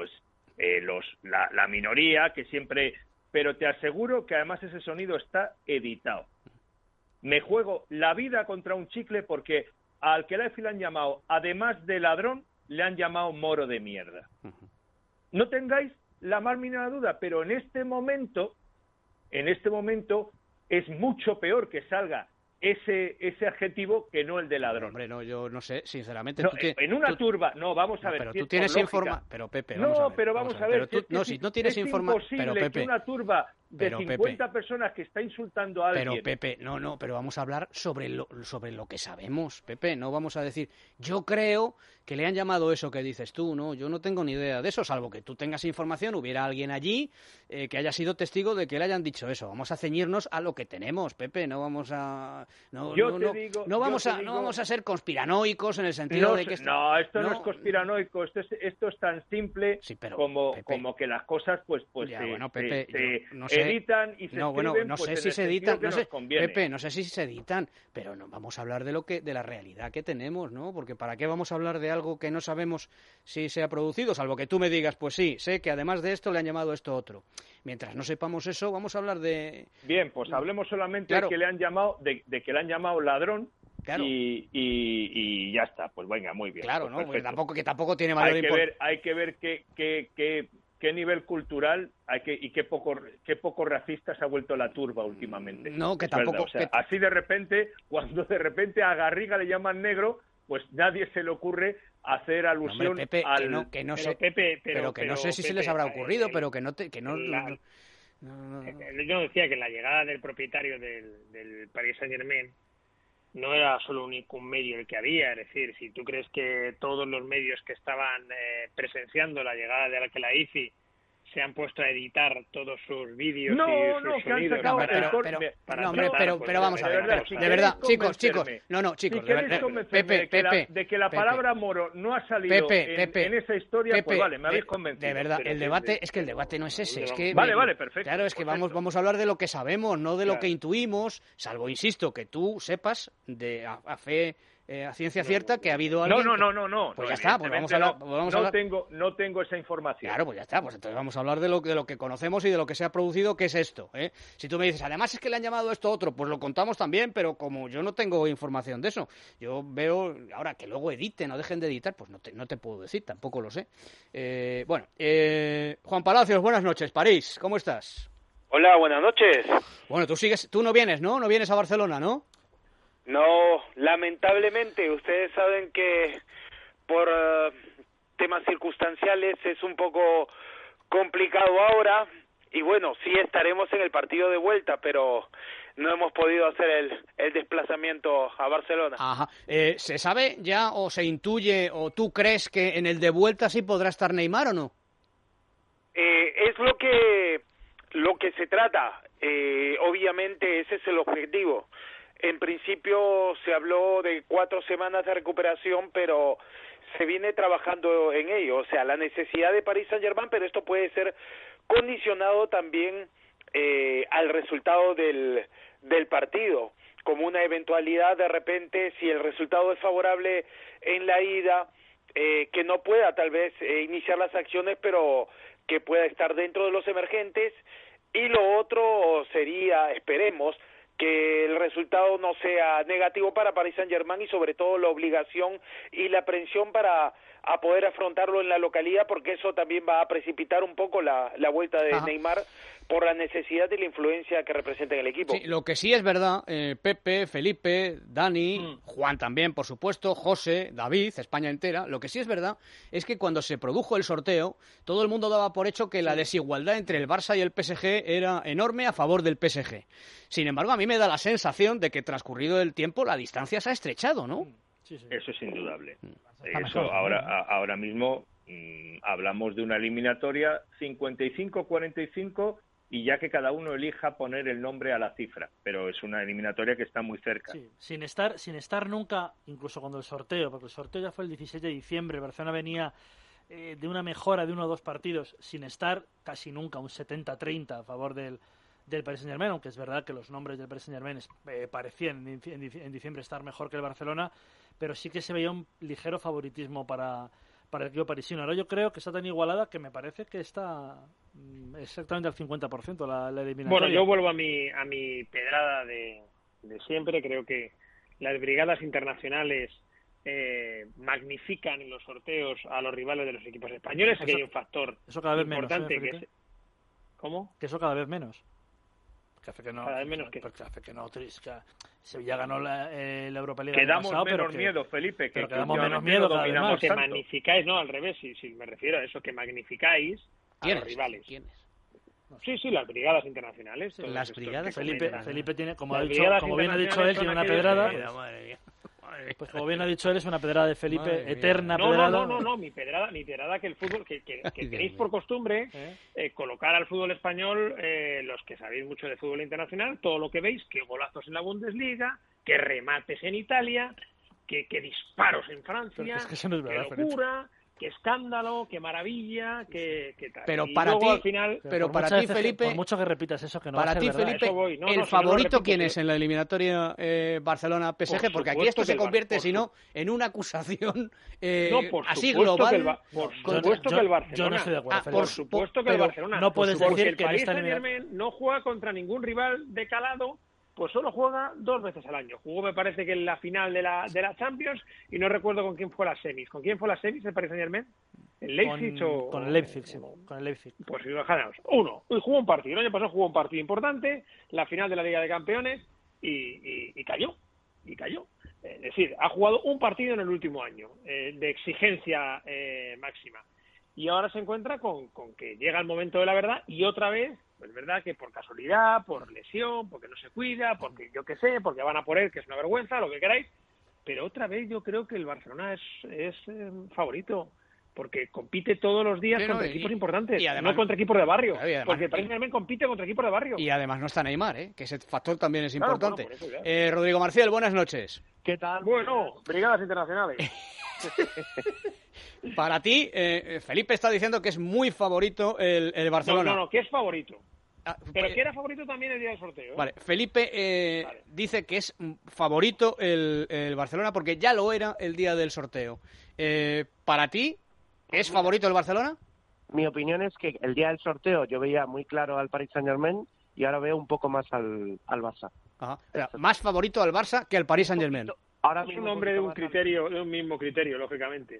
la minoría que siempre, pero te aseguro que además ese sonido está editado. Me juego la vida contra un chicle porque al Khelaifi le han llamado, además de ladrón, le han llamado moro de mierda. No tengáis la más mínima duda, pero en este momento es mucho peor que salga ese adjetivo que no el de ladrón. Hombre, no, yo no sé, sinceramente. No, en una turba, no, vamos a ver. Pero tú tienes información. Pero Pepe, vamos a ver. Si no tienes información. Es imposible que una turba de 50 personas que está insultando a alguien. Pero Pepe, pero vamos a hablar sobre lo que sabemos, Pepe. No vamos a decir, yo creo que le han llamado eso que dices tú, no, yo no tengo ni idea de eso, salvo que tú tengas información, hubiera alguien allí que haya sido testigo de que le hayan dicho eso. Vamos a ceñirnos a lo que tenemos, Pepe. No vamos a no vamos a ser conspiranoicos en el sentido de que esto no es conspiranoico, esto es tan simple como que las cosas Pepe, se editan y se escriben, no sé si se editan, Pepe, no sé si se editan, pero no vamos a hablar de la realidad que tenemos, ¿no? Porque ¿para qué vamos a hablar de algo que no sabemos si se ha producido? Salvo que tú me digas, pues sí, sé que además de esto le han llamado esto otro. Mientras no sepamos eso, vamos a hablar de... Bien, pues hablemos solamente de que le han llamado ladrón. Claro. Y ya está, pues venga, muy bien. Claro, pues ¿no? Que tampoco tiene mayor importancia. Hay que ver qué nivel cultural y qué poco racista se ha vuelto la turba últimamente. No, que es tampoco... verdad, o sea, así de repente, cuando de repente a Garriga le llaman negro, pues nadie se le ocurre hacer alusión Hombre, Pepe, al... que no sé, pero no sé si se les habrá ocurrido, pero que no... Yo decía que la llegada del propietario del Paris Saint-Germain no era solo un medio el que había, es decir, si tú crees que todos los medios que estaban presenciando la llegada de Al-Khelaifi se han puesto a editar todos sus vídeos y sus sonidos pero vamos a ver, de verdad, chicos, Pepe, de que la palabra moro no ha salido en esa historia, pues vale, me habéis convencido. De verdad, el debate no es ese, es que vale, perfecto. Claro, es que vamos a hablar de lo que sabemos, no de lo que intuimos, salvo, insisto, que tú sepas a ciencia cierta que ha habido alguien... No. Pues ya está, pues vamos a hablar... No tengo esa información. Claro, pues ya está, pues entonces vamos a hablar de lo que conocemos y de lo que se ha producido, que es esto, ¿eh? Si tú me dices, además es que le han llamado esto a otro, pues lo contamos también, pero como yo no tengo información de eso, yo veo, ahora que luego editen o dejen de editar, pues no te puedo decir, tampoco lo sé. Juan Palacios, buenas noches, París, ¿cómo estás? Hola, buenas noches. Bueno, tú no vienes, ¿no? No vienes a Barcelona, ¿no? No, lamentablemente, ustedes saben que por temas circunstanciales es un poco complicado ahora y bueno, sí estaremos en el partido de vuelta, pero no hemos podido hacer el desplazamiento a Barcelona. Ajá. ¿Se sabe ya o se intuye o tú crees que en el de vuelta sí podrá estar Neymar o no? Es lo que se trata. Obviamente ese es el objetivo. En principio se habló de 4 semanas de recuperación, pero se viene trabajando en ello. O sea, la necesidad de Paris Saint-Germain, pero esto puede ser condicionado también al resultado del partido. Como una eventualidad, de repente, si el resultado es favorable en la ida, que no pueda tal vez iniciar las acciones, pero que pueda estar dentro de los emergentes. Y lo otro sería, esperemos, que el resultado no sea negativo para Paris Saint-Germain y sobre todo la obligación y la presión para poder afrontarlo en la localidad, porque eso también va a precipitar un poco la vuelta de Neymar por la necesidad y la influencia que representa en el equipo. Sí, lo que sí es verdad, Pepe, Felipe, Dani, Juan también, por supuesto, José, David, España entera, lo que sí es verdad es que cuando se produjo el sorteo, todo el mundo daba por hecho que la desigualdad entre el Barça y el PSG era enorme a favor del PSG. Sin embargo, a mí me da la sensación de que transcurrido el tiempo la distancia se ha estrechado, ¿no? Sí. Eso es indudable. Eso ahora mismo hablamos de una eliminatoria 55-45 y ya que cada uno elija poner el nombre a la cifra, pero es una eliminatoria que está muy cerca. Sí, sin estar nunca, incluso cuando el sorteo, porque el sorteo ya fue el 17 de diciembre, Barcelona venía de una mejora de 1 o 2 partidos, sin estar casi nunca un 70-30 a favor del Paris Saint-Germain, aunque es verdad que los nombres del Paris Saint-Germain parecían en diciembre estar mejor que el Barcelona, pero sí que se veía un ligero favoritismo para el equipo parisino. Ahora yo creo que está tan igualada que me parece que está exactamente al 50% la eliminatoria. Bueno, yo vuelvo a mi pedrada de siempre. Creo que las brigadas internacionales magnifican en los sorteos a los rivales de los equipos españoles. Aquí hay un factor importante menos, que es... ¿Cómo? Que eso cada vez menos. Que hace que no, cada vez menos que... hace que no, Trisca. Sevilla ganó la Europa League. Quedamos menos miedo, Felipe. Que quedamos menos miedo cada vez más. Que magnificáis, no, al revés, si me refiero a eso, que magnificáis a los rivales. ¿Quiénes? Sí, las brigadas internacionales. Sí, las brigadas. Felipe tiene, como bien ha dicho él, tiene una pedrada. Pues como bien ha dicho él, es una pedrada de Felipe, eterna pedrada. No, mi pedrada que el fútbol, que tenéis por costumbre colocar al fútbol español, los que sabéis mucho de fútbol internacional, todo lo que veis, que golazos en la Bundesliga, que remates en Italia, que disparos en Francia, es que eso no es verdad, que locura, qué escándalo, qué maravilla, qué tal. Pero y para ti, al final, para ti, Felipe, por mucho que repitas eso, que no para ti, Felipe, el favorito, ¿quién es en la eliminatoria Barcelona-PSG? Porque aquí esto se convierte, si no, en una acusación así global. Por supuesto que el Barcelona. Yo no estoy de acuerdo. Por supuesto que el Barcelona. No puedes decir que el Paris Saint-Germain no juega contra ningún rival de calado. Pues solo juega 2 veces al año. Jugó, me parece, que en la final de la Champions y no recuerdo con quién fue las semis. ¿Con quién fue las semis el Paris Saint-Germain? ¿El Leipzig o...? Con el Leipzig, sí, con el Leipzig. Pues fijaros, y jugó un partido. El año pasado jugó un partido importante, la final de la Liga de Campeones, y cayó. Es decir, ha jugado un partido en el último año, de exigencia máxima. Y ahora se encuentra con que llega el momento de la verdad, y otra vez, pues verdad que por casualidad, por lesión, porque no se cuida, porque yo qué sé, porque van a por él, que es una vergüenza, lo que queráis, pero otra vez yo creo que el Barcelona es favorito, porque compite todos los días contra equipos importantes, y además, no contra equipos de barrio, además, porque el Paris Saint-Germain compite contra equipos de barrio. Y además no está Neymar, que ese factor también es importante. Bueno, por eso, Rodrigo Marcial, buenas noches. ¿Qué tal? Bueno, brigadas internacionales. Para ti, Felipe está diciendo que es muy favorito el Barcelona. No, que es favorito. Pero que era favorito también el día del sorteo. Vale, Felipe dice que es favorito el Barcelona porque ya lo era el día del sorteo. Para ti, ¿es favorito el Barcelona? Mi opinión es que el día del sorteo yo veía muy claro al Paris Saint-Germain y ahora veo un poco más al Barça. Ajá. O sea, más favorito al Barça que al Paris Saint-Germain. Ahora es un hombre de un mismo criterio, lógicamente.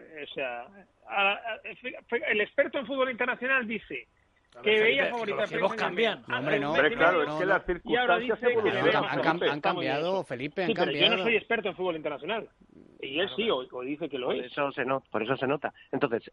El experto en fútbol internacional dice que veía favorito al Paris Saint-Germain. Hombre, claro, es que las circunstancias han cambiado, Felipe, han cambiado. Pero yo no soy experto en fútbol internacional. Y él sí, o dice que lo es. Por eso se nota. Entonces,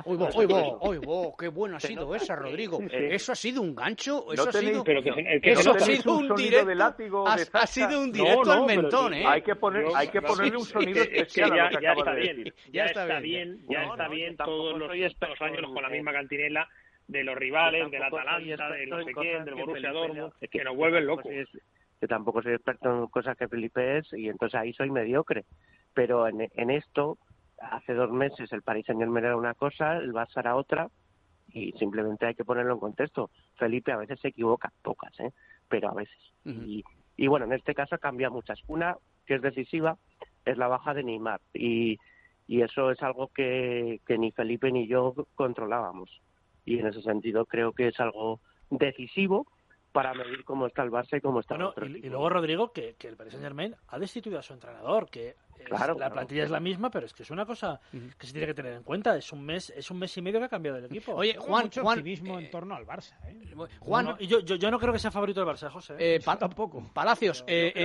qué bueno ha sido esa, Rodrigo. Eso ha sido un gancho, eso ha sido un directo. Ha sido un directo al mentón, Hay que ponerle un sonido especial a lo que acabas de decir. Ya está bien todos los años con la misma cantinela de los rivales, del Atalanta, de no sé quién, del Borussia Dortmund, que nos vuelven locos. Que tampoco soy experto en cosas que Felipe es, y entonces ahí soy mediocre. Pero en esto, hace 2 meses el Paris Saint-Germain era una cosa, el Barça era otra, y simplemente hay que ponerlo en contexto. Felipe a veces se equivoca, pocas, pero a veces. Y bueno, en este caso cambia muchas. Una, que es decisiva, es la baja de Neymar, y eso es algo que ni Felipe ni yo controlábamos. Y en ese sentido creo que es algo decisivo para medir cómo está el Barça y cómo está el otro. Y luego, Rodrigo, que el Paris Saint-Germain ha destituido a su entrenador, que la plantilla es la misma, pero es que es una cosa que se tiene que tener en cuenta. Es un mes y medio que ha cambiado el equipo. Oye, Juan, mucho optimismo en torno al Barça. Juan, yo no creo que sea favorito del Barça, José. Tampoco. Palacios,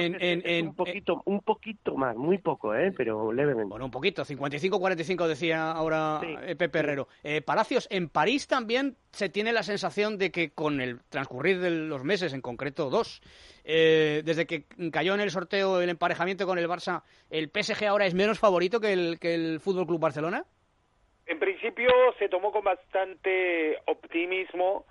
un poquito más, muy poco, pero levemente. Bueno, un poquito, 55-45 decía ahora Pepe Herrero. Palacios, en París también se tiene la sensación de que con el transcurrir de los meses, en concreto 2, desde que cayó en el sorteo el emparejamiento con el Barça, ¿el PSG ahora es menos favorito que el Fútbol Club Barcelona? En principio se tomó con bastante optimismo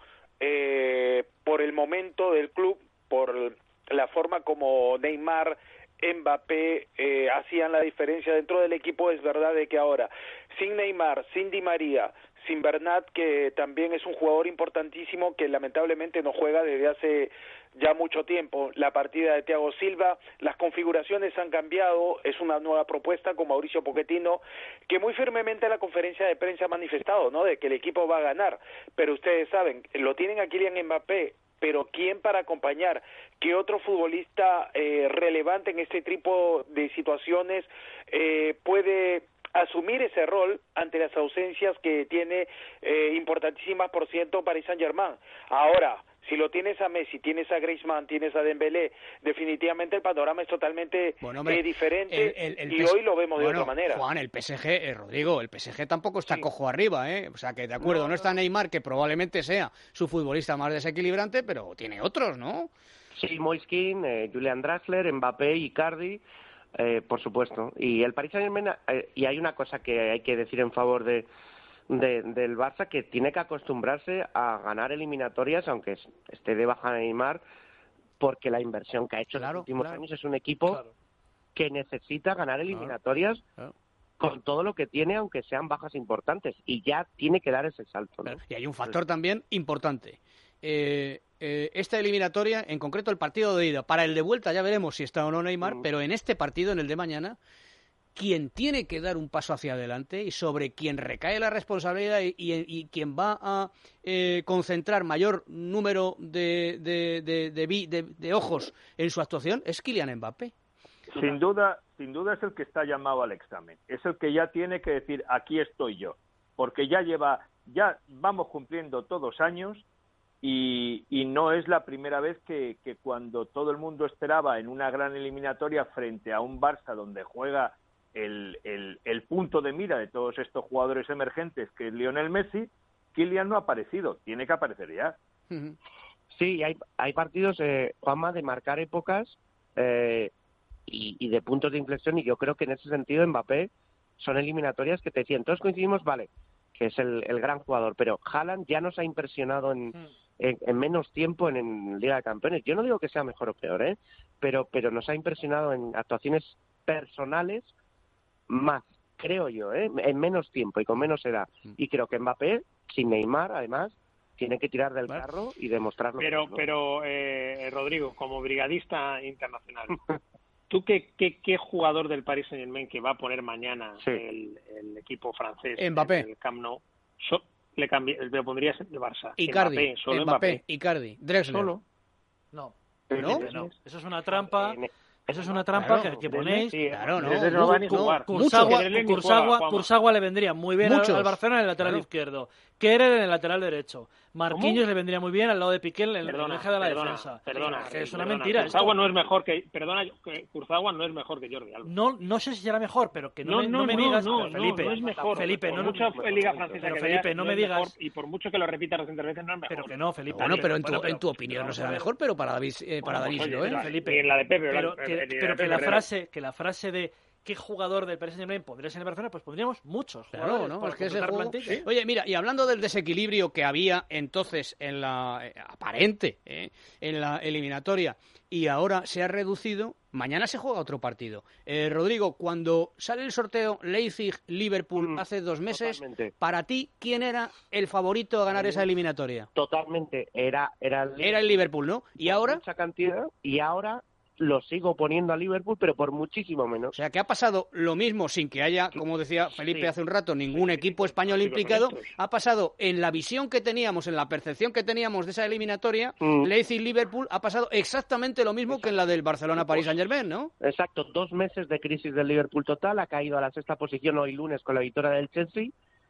por el momento del club, por la forma como Neymar, Mbappé hacían la diferencia dentro del equipo. Es verdad de que ahora, sin Neymar, sin Di María, sin Bernat, que también es un jugador importantísimo que lamentablemente no juega desde hace ya mucho tiempo, la partida de Thiago Silva, las configuraciones han cambiado, es una nueva propuesta con Mauricio Pochettino, que muy firmemente en la conferencia de prensa ha manifestado, ¿no?, de que el equipo va a ganar, pero ustedes saben, lo tienen a Kylian Mbappé, pero ¿quién para acompañar? ¿Qué otro futbolista relevante en este tipo de situaciones puede asumir ese rol ante las ausencias que tiene importantísimas por ciento Paris Saint-Germain? Ahora, si lo tienes a Messi, tienes a Griezmann, tienes a Dembélé, definitivamente el panorama es totalmente diferente y hoy lo vemos de otra manera. Juan, el PSG, Rodrigo, el PSG tampoco está cojo arriba, O sea, que de acuerdo, no está Neymar, que probablemente sea su futbolista más desequilibrante, pero tiene otros, ¿no? Sí, Moiskin, Julian Draxler, Mbappé, Icardi, por supuesto. Y el Paris Saint-Germain, y hay una cosa que hay que decir en favor del Barça, que tiene que acostumbrarse a ganar eliminatorias, aunque esté de baja Neymar, porque la inversión que ha hecho en los últimos años es un equipo que necesita ganar eliminatorias con todo lo que tiene, aunque sean bajas importantes, y ya tiene que dar ese salto, ¿no? Y hay un factor también importante. Esta eliminatoria, en concreto el partido de ida, para el de vuelta ya veremos si está o no Neymar, pero en este partido, en el de mañana, quien tiene que dar un paso hacia adelante y sobre quien recae la responsabilidad y quien va a concentrar mayor número de ojos en su actuación es Kylian Mbappé. Sin duda es el que está llamado al examen, es el que ya tiene que decir aquí estoy yo, porque ya vamos cumpliendo todos años y no es la primera vez que cuando todo el mundo esperaba en una gran eliminatoria frente a un Barça donde juega el punto de mira de todos estos jugadores emergentes que es Lionel Messi, Kylian no ha aparecido, tiene que aparecer ya. Sí, hay partidos, Juanma, de marcar épocas y de puntos de inflexión, y yo creo que en ese sentido Mbappé son eliminatorias que te decían, todos coincidimos, vale, que es el gran jugador, pero Haaland ya nos ha impresionado en menos tiempo en Liga de Campeones. Yo no digo que sea mejor o peor, pero nos ha impresionado en actuaciones personales más, creo yo, en menos tiempo y con menos edad. Y creo que Mbappé, sin Neymar, además, tiene que tirar del carro y demostrarlo. Pero Rodrigo, como brigadista internacional, ¿tú qué jugador del Paris Saint-Germain que va a poner mañana el equipo francés Mbappé en el Camp Nou le pondrías el Barça? Icardi, Mbappé. Icardi, Drexler. Solo. No. ¿No? Eso es una trampa. Eso es una trampa que ponéis. Claro, Kurzawa le vendría muy bien al Barcelona en el lateral izquierdo. Kehrer en el lateral derecho. Marquinhos le vendría muy bien al lado de Piqué en el eje de la defensa. Es una mentira. Kurzawa no es mejor que Jordi Alba. No sé si será mejor, pero que no me digas, Felipe. No es mejor. Felipe, por mucho Liga Francesa pero que Felipe, veas, no me digas. Mejor, y por mucho que lo repitas recientes veces, no es mejor. Pero que no, Felipe. Bueno, pero en tu opinión no será mejor, pero para David lo es. Felipe, en la de Pepe, pero que la frase de ¿qué jugador del Paris Saint-Germain podría ser en el Barcelona? Pues pondríamos muchos jugadores. Claro, ¿no? Es que ese juego... Oye, mira, y hablando del desequilibrio que había entonces en la aparente, en la eliminatoria, y ahora se ha reducido, mañana se juega otro partido. Rodrigo, cuando sale el sorteo Leipzig-Liverpool hace 2 meses, totalmente. Para ti, ¿quién era el favorito a ganar esa eliminatoria? Totalmente, era el Liverpool, ¿no? Y ahora... Mucha cantidad, y ahora... lo sigo poniendo a Liverpool, pero por muchísimo menos. O sea, que ha pasado lo mismo sin que haya, como decía Felipe hace un rato, ningún equipo español implicado. Ha pasado en la visión que teníamos, en la percepción que teníamos de esa eliminatoria, Leipzig-Liverpool, ha pasado exactamente lo mismo que en la del Barcelona-Paris Saint-Germain, ¿no? Exacto, 2 meses de crisis del Liverpool total, ha caído a la 6ª posición hoy lunes con la victoria del Chelsea,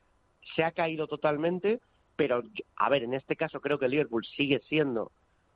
se ha caído totalmente, pero, a ver, en este caso creo que el Liverpool sigue siendo...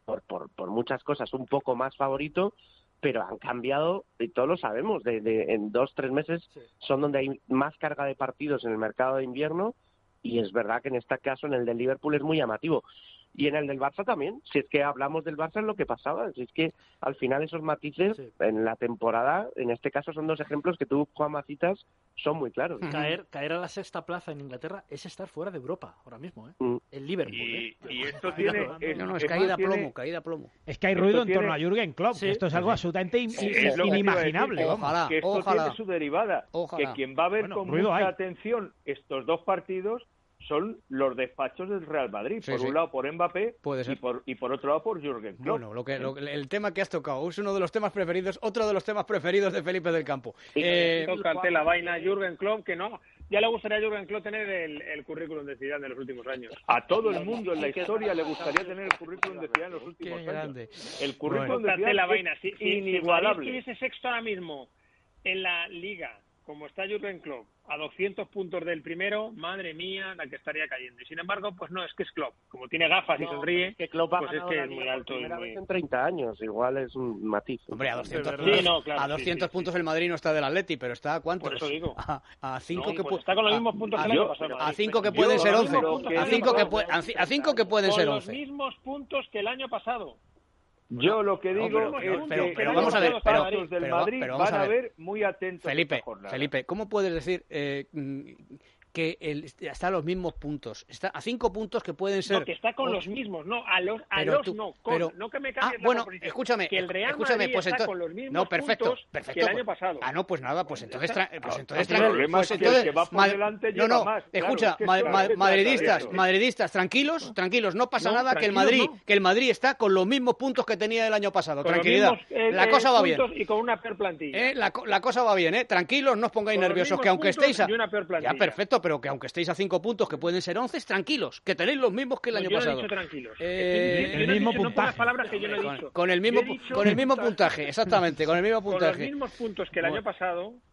Por muchas cosas un poco más favorito, pero han cambiado, y todos lo sabemos, en 2-3 meses son donde hay más carga de partidos en el mercado de invierno, y es verdad que en este caso, en el del Liverpool, es muy llamativo. Y en el del Barça también, si es que hablamos del Barça es lo que pasaba, si es que al final esos matices en la temporada, en este caso son 2 ejemplos que tú, Juanma, citas, son muy claros. Caer a la 6ª plaza en Inglaterra es estar fuera de Europa ahora mismo, el Liverpool. Y esto tiene... es caída a plomo. Es que hay ruido en torno a Jürgen Klopp, esto es algo absolutamente inimaginable. Decir, ojalá, que esto tiene su derivada, que quien va a ver con mucha atención estos 2 partidos son los despachos del Real Madrid, por un lado por Mbappé y por otro lado por Jürgen Klopp. Bueno, el tema que has tocado es uno de los temas preferidos, otro de los temas preferidos de Felipe del Campo. Tócate la vaina Jürgen Klopp, que no, ya le gustaría a Jürgen Klopp tener el currículum de Zidane de los últimos años. A todo el mundo en la historia le gustaría tener el currículum de Zidane en los últimos años. El currículum de Zidane la vaina. es inigualable. Si estuviese sexto ahora mismo en la Liga, como está Jürgen Klopp, a 200 puntos del primero, madre mía, la que estaría cayendo. Y sin embargo, pues no, es que es Klopp. Como tiene gafas y sonríe, que Klopp pues es que es muy alto. Primera vez en 30 años, igual es un matiz. Hombre, a 200 puntos el Madrid no está del Atleti, pero está ¿a cuántos? Por eso digo. A 5 que está con los mismos puntos que el año pasado. A 5 que pueden ser 11. A 5 que pueden ser 11. Con los mismos puntos que el año pasado. Yo lo que digo es que vamos a ver, los partidos del Madrid van a ver muy atentos. Felipe, ¿cómo puedes decir que está a los mismos puntos? Está a 5 puntos que pueden ser... No, que está con los mismos, no, no que me cambies la proposición. Escúchame, que el Real Madrid pues está con los mismos puntos que el año pasado. No, pues nada, pues entonces... el problema es que el que va por delante lleva más. Escucha, madridistas, tranquilos, no pasa nada, que el Madrid está con los mismos puntos que tenía el año pasado, tranquilidad. La cosa va bien. Y con una peor plantilla. La cosa va bien, tranquilos, no os pongáis nerviosos, que aunque estéis... Ya, perfecto, pero que aunque estéis a 5 puntos, que pueden ser 11, tranquilos, que tenéis los mismos que el año pasado. Yo no he dicho tranquilos. El mismo puntaje. Palabras que yo no he dicho. Con el mismo puntaje, exactamente, con el mismo puntaje. Con los mismos puntos que el año pasado,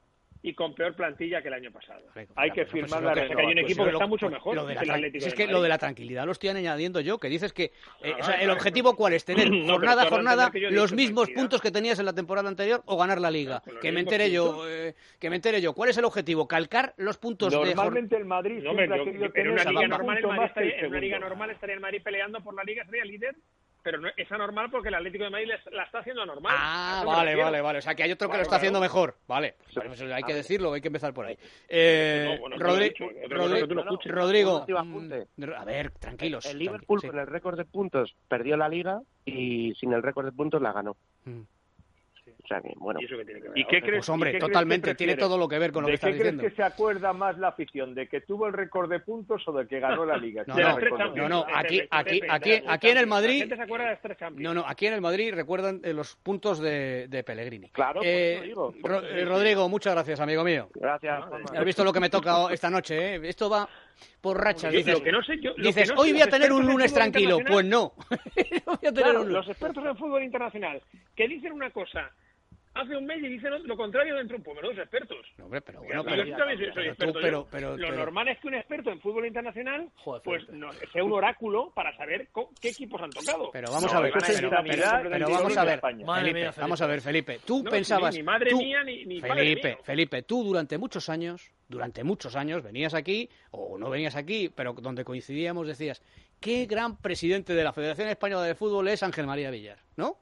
y con peor plantilla que el año pasado. Hay que firmar la renovación. Hay un equipo que está mucho mejor lo de que el Atlético es de que Madrid. lo de la tranquilidad lo estoy añadiendo yo, que dices que o sea, el objetivo ¿cuál es? Tener No, jornada a pero jornada que yo he los dicho mismos tranquilidad. puntos que tenías en la temporada anterior o ganar la Liga. Que me entere yo. ¿Cuál es el objetivo? ¿Calcar los puntos Normalmente el Madrid No, siempre ha pero querido en tener una liga un normal el punto Madrid más que el estaría, en una liga segundo. normal estaría el Madrid peleando por la Liga, sería líder, pero no, es anormal porque el Atlético de Madrid la está haciendo normal. Ah, A eso me vale. refiero. O sea, que hay otro que Claro, lo está haciendo claro. mejor. Vale. Pues hay que decirlo, hay que empezar por ahí. bueno, no lo he dicho, otra cosa que tú lo escuches. Rodrigo, Un último apunte. a ver, tranquilos. El Liverpool sí. con el récord de puntos perdió la Liga y sin el récord de puntos la ganó. O sea que, bueno. ¿Y eso qué tiene que ver? ¿Y qué crees? Pues hombre, y qué crees totalmente, que tiene prefiere? todo lo que ver con lo que ¿De estás qué crees diciendo. que se acuerda más la afición? ¿De que tuvo el récord de puntos o de que ganó la Liga? No, ¿Qué no, era el récord de no, puntos? aquí en el Madrid... La gente se acuerda de las 3 Champions. No, aquí en el Madrid recuerdan los puntos de Pellegrini. Claro, por eso digo. Rodrigo, muchas gracias, amigo mío. Gracias. Has visto lo que me toca esta noche, ¿eh? Esto va por rachas. Lo Dices, que no sé yo- lo dices que no hoy sé, voy a los tener un expertos en lunes fútbol tranquilo. internacional- Pues no. No voy a tener Claro, un lunes. los expertos en fútbol internacional que dicen una cosa hace un mes y dicen lo contrario dentro de un poco, los expertos. No, hombre, pero Yo bueno, también soy pero experto. tú, yo. pero- Lo normal es que un experto en fútbol internacional pues sea un oráculo para saber qué equipos han tocado. Pero vamos a ver, pero vamos a ver, vamos a ver, Felipe. Tú No, pensabas, ni madre tú- mía ni padre mío. Felipe, tú durante muchos años venías aquí o no venías aquí, pero donde coincidíamos decías, qué gran presidente de la Federación Española de Fútbol es Ángel María Villar, ¿no?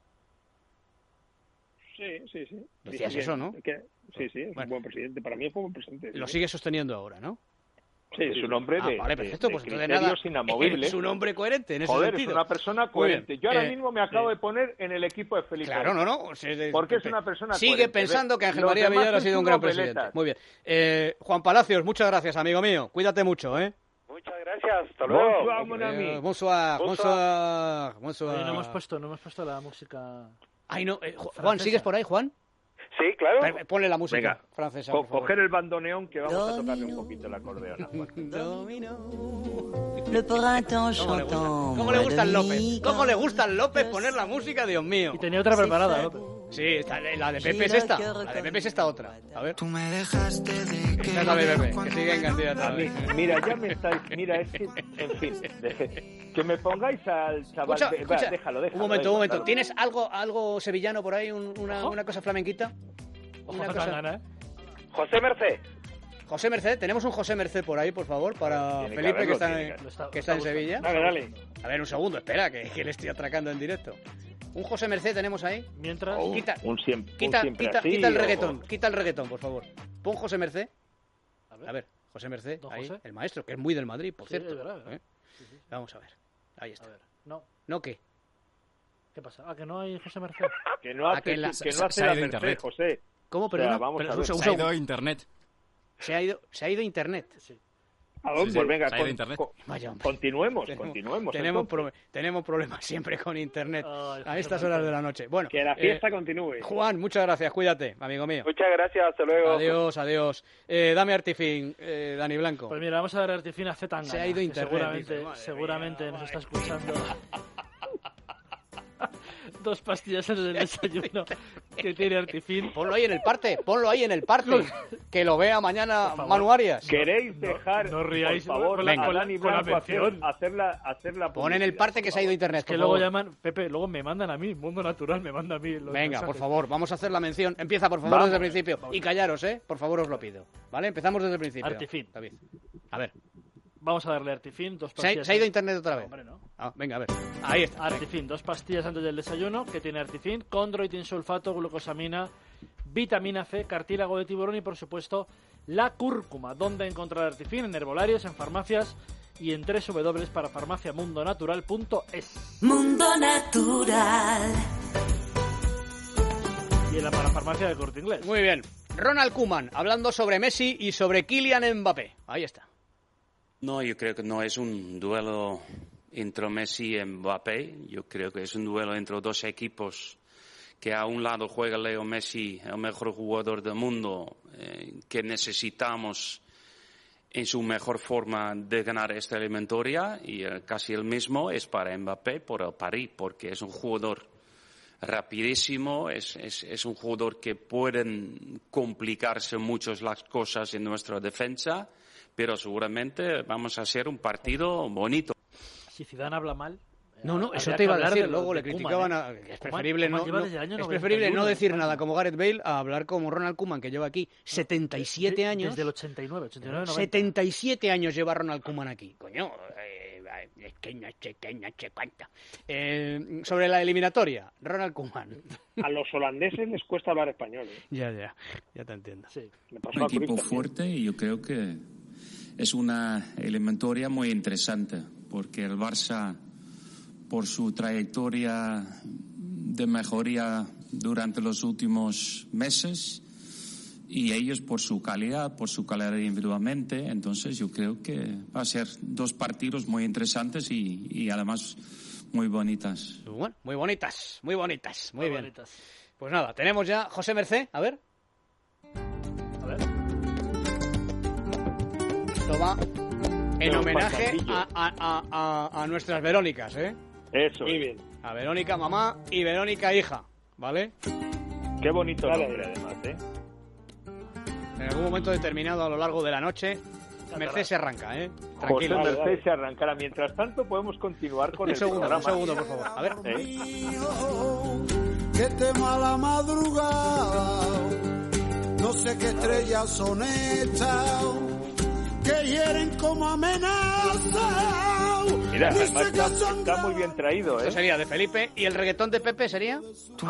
Sí. Decías Dicen eso, ¿no? Sí, es un buen presidente. Para mí es un buen presidente. Lo sigues sosteniendo ahora, ¿no? Sí, es un hombre de, vale, perfecto, de pues entonces criterios nada, inamovibles. es un hombre coherente en ese Joder, sentido. es una persona Muy bien. coherente. Yo ahora mismo me acabo de poner en el equipo de Felipe. Claro, no. O sea, Porque es una persona sigue coherente. pensando que Ángel Los María demás Villar ha son sido un gran unos presidente. veletas. Muy bien. Juan Palacios, muchas gracias, amigo mío. Cuídate mucho, ¿eh? Muchas gracias, hasta luego. Bonsoir, mon ami. Bonsoir. Oye, no hemos puesto la música. Ay, no. Juan, francesa. ¿sigues por ahí, Juan? Sí, claro. Ponle la música Venga, francesa, por favor. coger el bandoneón que vamos a tocarle un poquito el acordeón. Le printemps chantant. ¿Cómo le gusta al López? ¿Cómo le gusta al López poner la música, Dios mío? Y tenía otra preparada, López. Sí, la de Pepe es esta. La de Pepe es esta otra. A ver. Tú me dejaste de Esta es la de Pepe, que sigue enganchada A mí, todavía. mira, ya me estáis... Mira, es que, en fin, que me pongáis al chaval... Escucha, déjalo. un momento. ¿Tienes algo sevillano por ahí? ¿Una cosa flamenquita? Una Ojo, cosa... Tangana, ¿eh? José Merced. José Merced, tenemos un José Merced por ahí, por favor, para Tiene que Felipe, que haberlo, está en Sevilla. Dale. A ver, un segundo, espera, que le estoy atracando en directo. ¿Un José Merced tenemos ahí? Mientras. Quita siempre así, quita el o- reggaetón, quita el reggaetón, por favor. Pon José Merced. A ver, José Merced, Don ahí, José. el maestro, que es muy del Madrid, por Sí, cierto. es verdad. ¿eh? Vamos a ver, ahí está. A ver, no. ¿No qué? ¿Qué pasa? Ah, que no hay José Merced. Que no hace, que la- que no se hace ha la ido Merced, internet. José. ¿Cómo? O sea, Perdona. vamos Pero a un ver. segundo. Se ha ido internet. Se ha ido internet. ¿A dónde? Sí, Pues venga, se ha ido internet. Vaya, hombre. continuemos. Tenemos problemas siempre con internet Ay, a estas horas de la noche. Bueno, Que la fiesta continúe. Juan, muchas gracias, cuídate, amigo mío. Muchas gracias, hasta luego. Adiós. Dame Artifin, Dani Blanco. Pues mira, vamos a dar Artifina Z Tangana. Se ha ido que internet, dice. Seguramente Madre nos mía. está escuchando. 2 pastillas en el desayuno que tiene Artifin. Ponlo ahí en el parte, que lo vea mañana Por favor. Manu Arias. ¿Queréis dejar, no ríais por favor, con la- a con la- Dani con la Blanco mención. hacer la Pon en el parte que se ha ido internet, Que por luego favor. llaman, Pepe, luego me mandan a mí, Mundo Natural me manda a mí. los Venga, por mensajes. favor, vamos a hacer la mención. Empieza, por favor, Vamos. desde el principio. Y callaros, por favor, os lo pido. ¿Vale? Empezamos desde el principio. Artifin. David. A ver, Vamos a darle Artifin, 2 ¿se pastillas. ha ido internet otra vez? Hombre, no. Ah, venga, a ver. Ahí está. Artifin, 2 pastillas antes del desayuno que tiene Artifin, chondroitin sulfato, glucosamina, vitamina C, cartílago de tiburón y, por supuesto, la cúrcuma. ¿Dónde encontrar Artifin? En herbolarios, en farmacias y en www.parafarmaciamundonatural.es. Mundo Natural. Y en la parafarmacia de Corte Inglés. Muy bien. Ronald Koeman, hablando sobre Messi y sobre Kylian Mbappé. Ahí está. No, yo creo que no es un duelo entre Messi y Mbappé. Yo creo que es un duelo entre dos equipos que a un lado juega Leo Messi, el mejor jugador del mundo, que necesitamos en su mejor forma de ganar esta eliminatoria, y casi el mismo es para Mbappé por el París, porque es un jugador rapidísimo, es un jugador que pueden complicarse mucho las cosas en nuestra defensa, pero seguramente vamos a hacer un partido bonito. Si Zidane habla mal... No, eso te iba a decir. Luego le criticaban es preferible no decir nada como Gareth Bale a hablar como Ronald Koeman, que lleva aquí 77 años. Desde el 89, 90. 77 años lleva Ronald Koeman aquí. Coño, sobre la eliminatoria, Ronald Koeman. A los holandeses les cuesta hablar español. Ya te entiendo. Sí, un equipo fuerte y yo creo que es una eliminatoria muy interesante, porque el Barça, por su trayectoria de mejoría durante los últimos meses, y ellos por su calidad individualmente, entonces yo creo que va a ser 2 partidos muy interesantes y además muy bonitas. Bueno, muy bonitas, muy bien. Bonitas. Pues nada, tenemos ya José Mercé, a ver. Esto va en homenaje a nuestras Verónicas, ¿eh? Eso. Muy bien. A Verónica mamá y Verónica hija, ¿vale? Qué bonito nombre, además, ¿eh? En algún momento determinado a lo largo de la noche, Mercé se arranca, ¿eh? Tranquilo. José Mercé se arrancará. Mientras tanto, podemos continuar con el programa. Un segundo, por favor. A ver. Que tema la madrugada, no sé qué estrellas son estas, que hieren como amenaza. Mira, además está muy bien traído, ¿eh? Esto sería de Felipe. ¿Y el reggaetón de Pepe sería?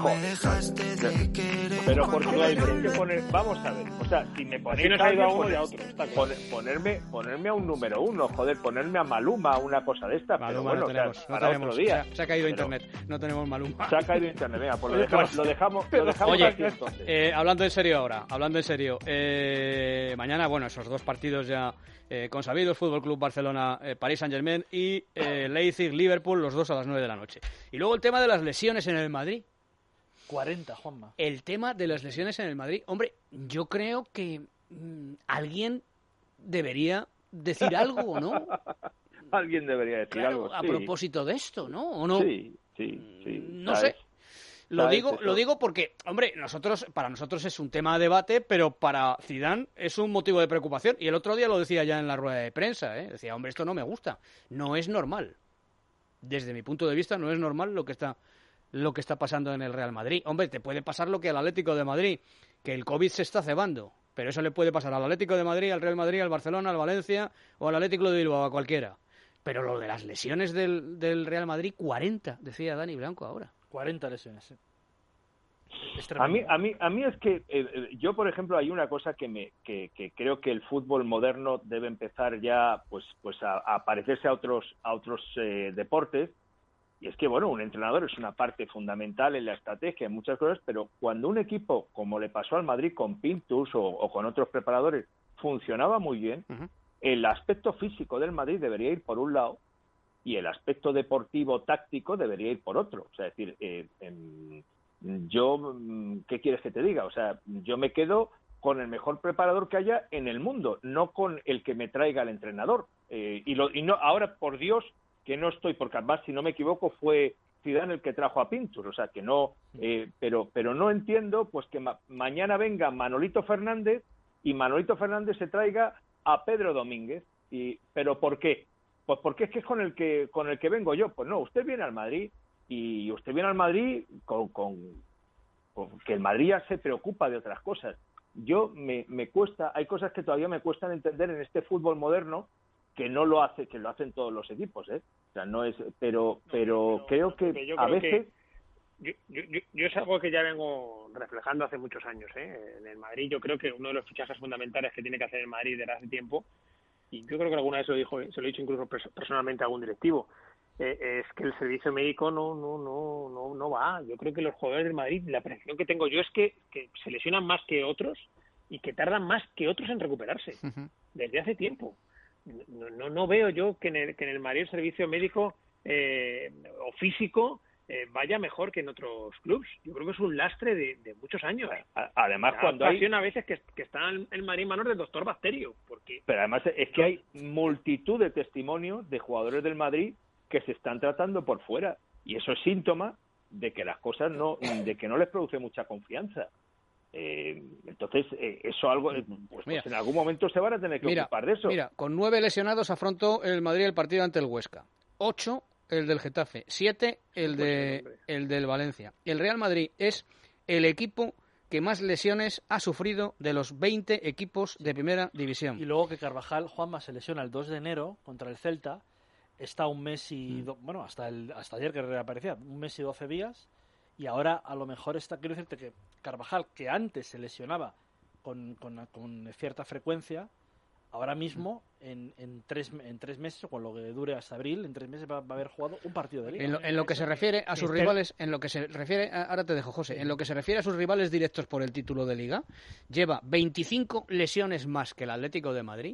Pero porque hay que poner... Vamos a ver. O sea, si me ponéis a uno y a otro, ponerme a un número 1, joder, ponerme a Maluma, una cosa de esta. Maluma pero bueno, no tenemos. Otro día. Se ha caído internet. No tenemos Maluma. Se ha caído internet. Venga, pues lo dejamos Oye, aquí entonces. Hablando en serio ahora. Mañana, bueno, esos 2 partidos ya consabidos, Fútbol Club Barcelona, Paris Saint-Germain y Leipzig, Liverpool, los 2 a las 9 de la noche. Y luego el tema de las lesiones en el Madrid. 40, Juanma. El tema de las lesiones en el Madrid. Hombre, yo creo que alguien debería decir algo, ¿no? Alguien debería decir algo, sí. A propósito de esto, ¿no? ¿O no? Sí. No sé. Lo digo porque, hombre, para nosotros es un tema de debate, pero para Zidane es un motivo de preocupación. Y el otro día lo decía ya en la rueda de prensa, ¿eh? Decía, hombre, esto no me gusta. No es normal. Desde mi punto de vista, no es normal lo que está pasando en el Real Madrid. Hombre, te puede pasar lo que al Atlético de Madrid, que el COVID se está cebando. Pero eso le puede pasar al Atlético de Madrid, al Real Madrid, al Barcelona, al Valencia o al Atlético de Bilbao, a cualquiera. Pero lo de las lesiones del Real Madrid, 40, decía Dani Blanco ahora. 40 lesiones, sí. A mí es que yo, por ejemplo, hay una cosa que creo que el fútbol moderno debe empezar ya pues a parecerse a otros deportes, y es que bueno, un entrenador es una parte fundamental en la estrategia, en muchas cosas, pero cuando un equipo, como le pasó al Madrid con Pintus o con otros preparadores, funcionaba muy bien, el aspecto físico del Madrid debería ir por un lado y el aspecto deportivo táctico debería ir por otro. O sea, es decir, yo, ¿qué quieres que te diga? O sea, yo me quedo con el mejor preparador que haya en el mundo, no con el que me traiga el entrenador. Y no, ahora, por Dios, que no estoy, porque además, si no me equivoco, fue Zidane el que trajo a Pintus, o sea, que no, pero no entiendo, pues que mañana venga Manolito Fernández y Manolito Fernández se traiga a Pedro Domínguez. ¿Pero por qué? Pues porque es que es con el que vengo yo. Pues no, usted viene al Madrid. Y usted viene al Madrid con que el Madrid ya se preocupa de otras cosas. Me cuesta, hay cosas que todavía me cuestan entender en este fútbol moderno que no lo hace, que lo hacen todos los equipos, ¿eh? O sea, no es, pero creo que a veces yo es algo que ya vengo reflejando hace muchos años, ¿eh? En el Madrid yo creo que uno de los fichajes fundamentales que tiene que hacer el Madrid desde hace tiempo, y yo creo que alguna vez se lo he dicho incluso personalmente a algún directivo, es que el servicio médico no va. Yo creo que los jugadores del Madrid, la percepción que tengo yo es que se lesionan más que otros y que tardan más que otros en recuperarse desde hace tiempo. No veo yo que en el Madrid el servicio médico o físico vaya mejor que en otros clubs. Yo creo que es un lastre de muchos años. Además, cuando hay a veces que está el Madrid en manos del doctor Bacterio. Pero además es que hay multitud de testimonios de jugadores del Madrid que se están tratando por fuera, y eso es síntoma de que las cosas de que no les produce mucha confianza. Entonces, eso algo, pues en algún momento se van a tener que ocupar de eso. Mira, con 9 lesionados afrontó el Madrid el partido ante el Huesca. 8 el del Getafe. 7 el del Valencia. El Real Madrid es el equipo que más lesiones ha sufrido de los 20 equipos de primera división. Y luego que Carvajal, Juanma, se lesiona el 2 de enero contra el Celta. Está un mes y... Bueno, hasta ayer que reaparecía. Un mes y 12 días. Y ahora a lo mejor quiero decirte que Carvajal, que antes se lesionaba con cierta frecuencia, ahora mismo en 3 meses, o con lo que dure hasta abril, en 3 meses va a haber jugado un partido de liga. En lo que se refiere a sus rivales, ahora te dejo, José, en lo que se refiere a sus rivales directos por el título de liga, lleva 25 lesiones más que el Atlético de Madrid,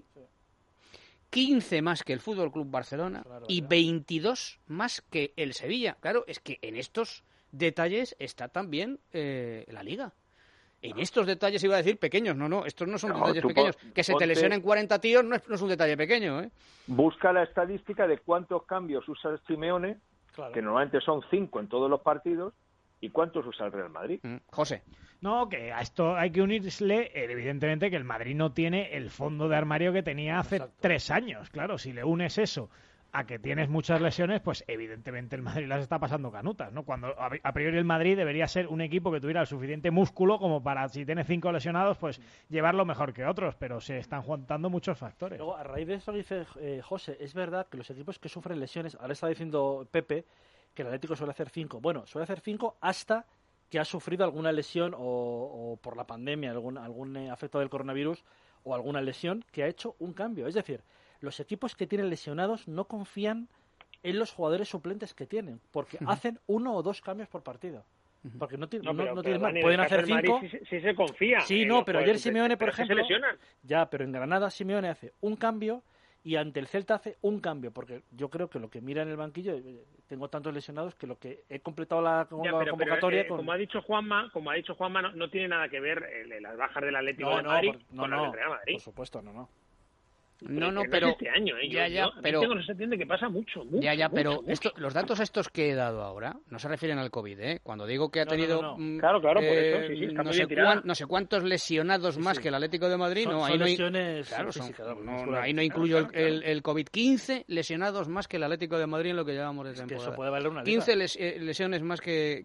15 más que el Fútbol Club Barcelona y 22 más que el Sevilla. Claro, es que en estos detalles está también la Liga. En estos detalles iba a decir pequeños, no, estos no son detalles pequeños. Que se te lesionen 40 tíos no es un detalle pequeño, ¿eh? Busca la estadística de cuántos cambios usa el Simeone, que normalmente son 5 en todos los partidos, y cuántos usa el Real Madrid. José. No, que a esto hay que unirle, evidentemente, que el Madrid no tiene el fondo de armario que tenía hace 3 años. Claro, si le unes eso a que tienes muchas lesiones, pues evidentemente el Madrid las está pasando canutas, ¿no? Cuando a priori el Madrid debería ser un equipo que tuviera el suficiente músculo como para, si tiene 5 lesionados, pues llevarlo mejor que otros, pero se están juntando muchos factores. Luego, a raíz de eso que dice José, es verdad que los equipos que sufren lesiones, ahora está diciendo Pepe que el Atlético suele hacer 5. Bueno, suele hacer 5 hasta que ha sufrido alguna lesión o por la pandemia, algún afecto del coronavirus o alguna lesión que ha hecho un cambio. Es decir, los equipos que tienen lesionados no confían en los jugadores suplentes que tienen, porque hacen 1 o 2 cambios por partido. Porque no tienen más. Pueden hacer 5. Si se confía. Sí, no, pero ayer Simeone, por ejemplo... Se lesionan. Ya, pero en Granada Simeone hace un cambio y ante el Celta hace un cambio, porque yo creo que lo que mira en el banquillo, tengo tantos lesionados que lo que he completado la convocatoria... Como ha dicho Juanma, no tiene nada que ver las bajas del Atlético de Madrid con las del Real Madrid. Por supuesto, no. Pero este año, pero no se entiende que pasa mucho. Pero los datos estos que he dado ahora no se refieren al COVID, ¿eh? Cuando digo que ha tenido claro, por eso, sí, está no sé cuántos lesionados más que el Atlético de Madrid, ahí no incluyo el COVID. 15 lesionados más que el Atlético de Madrid en lo que llevamos de temporada. Eso puede valer una liga. 15 lesiones más que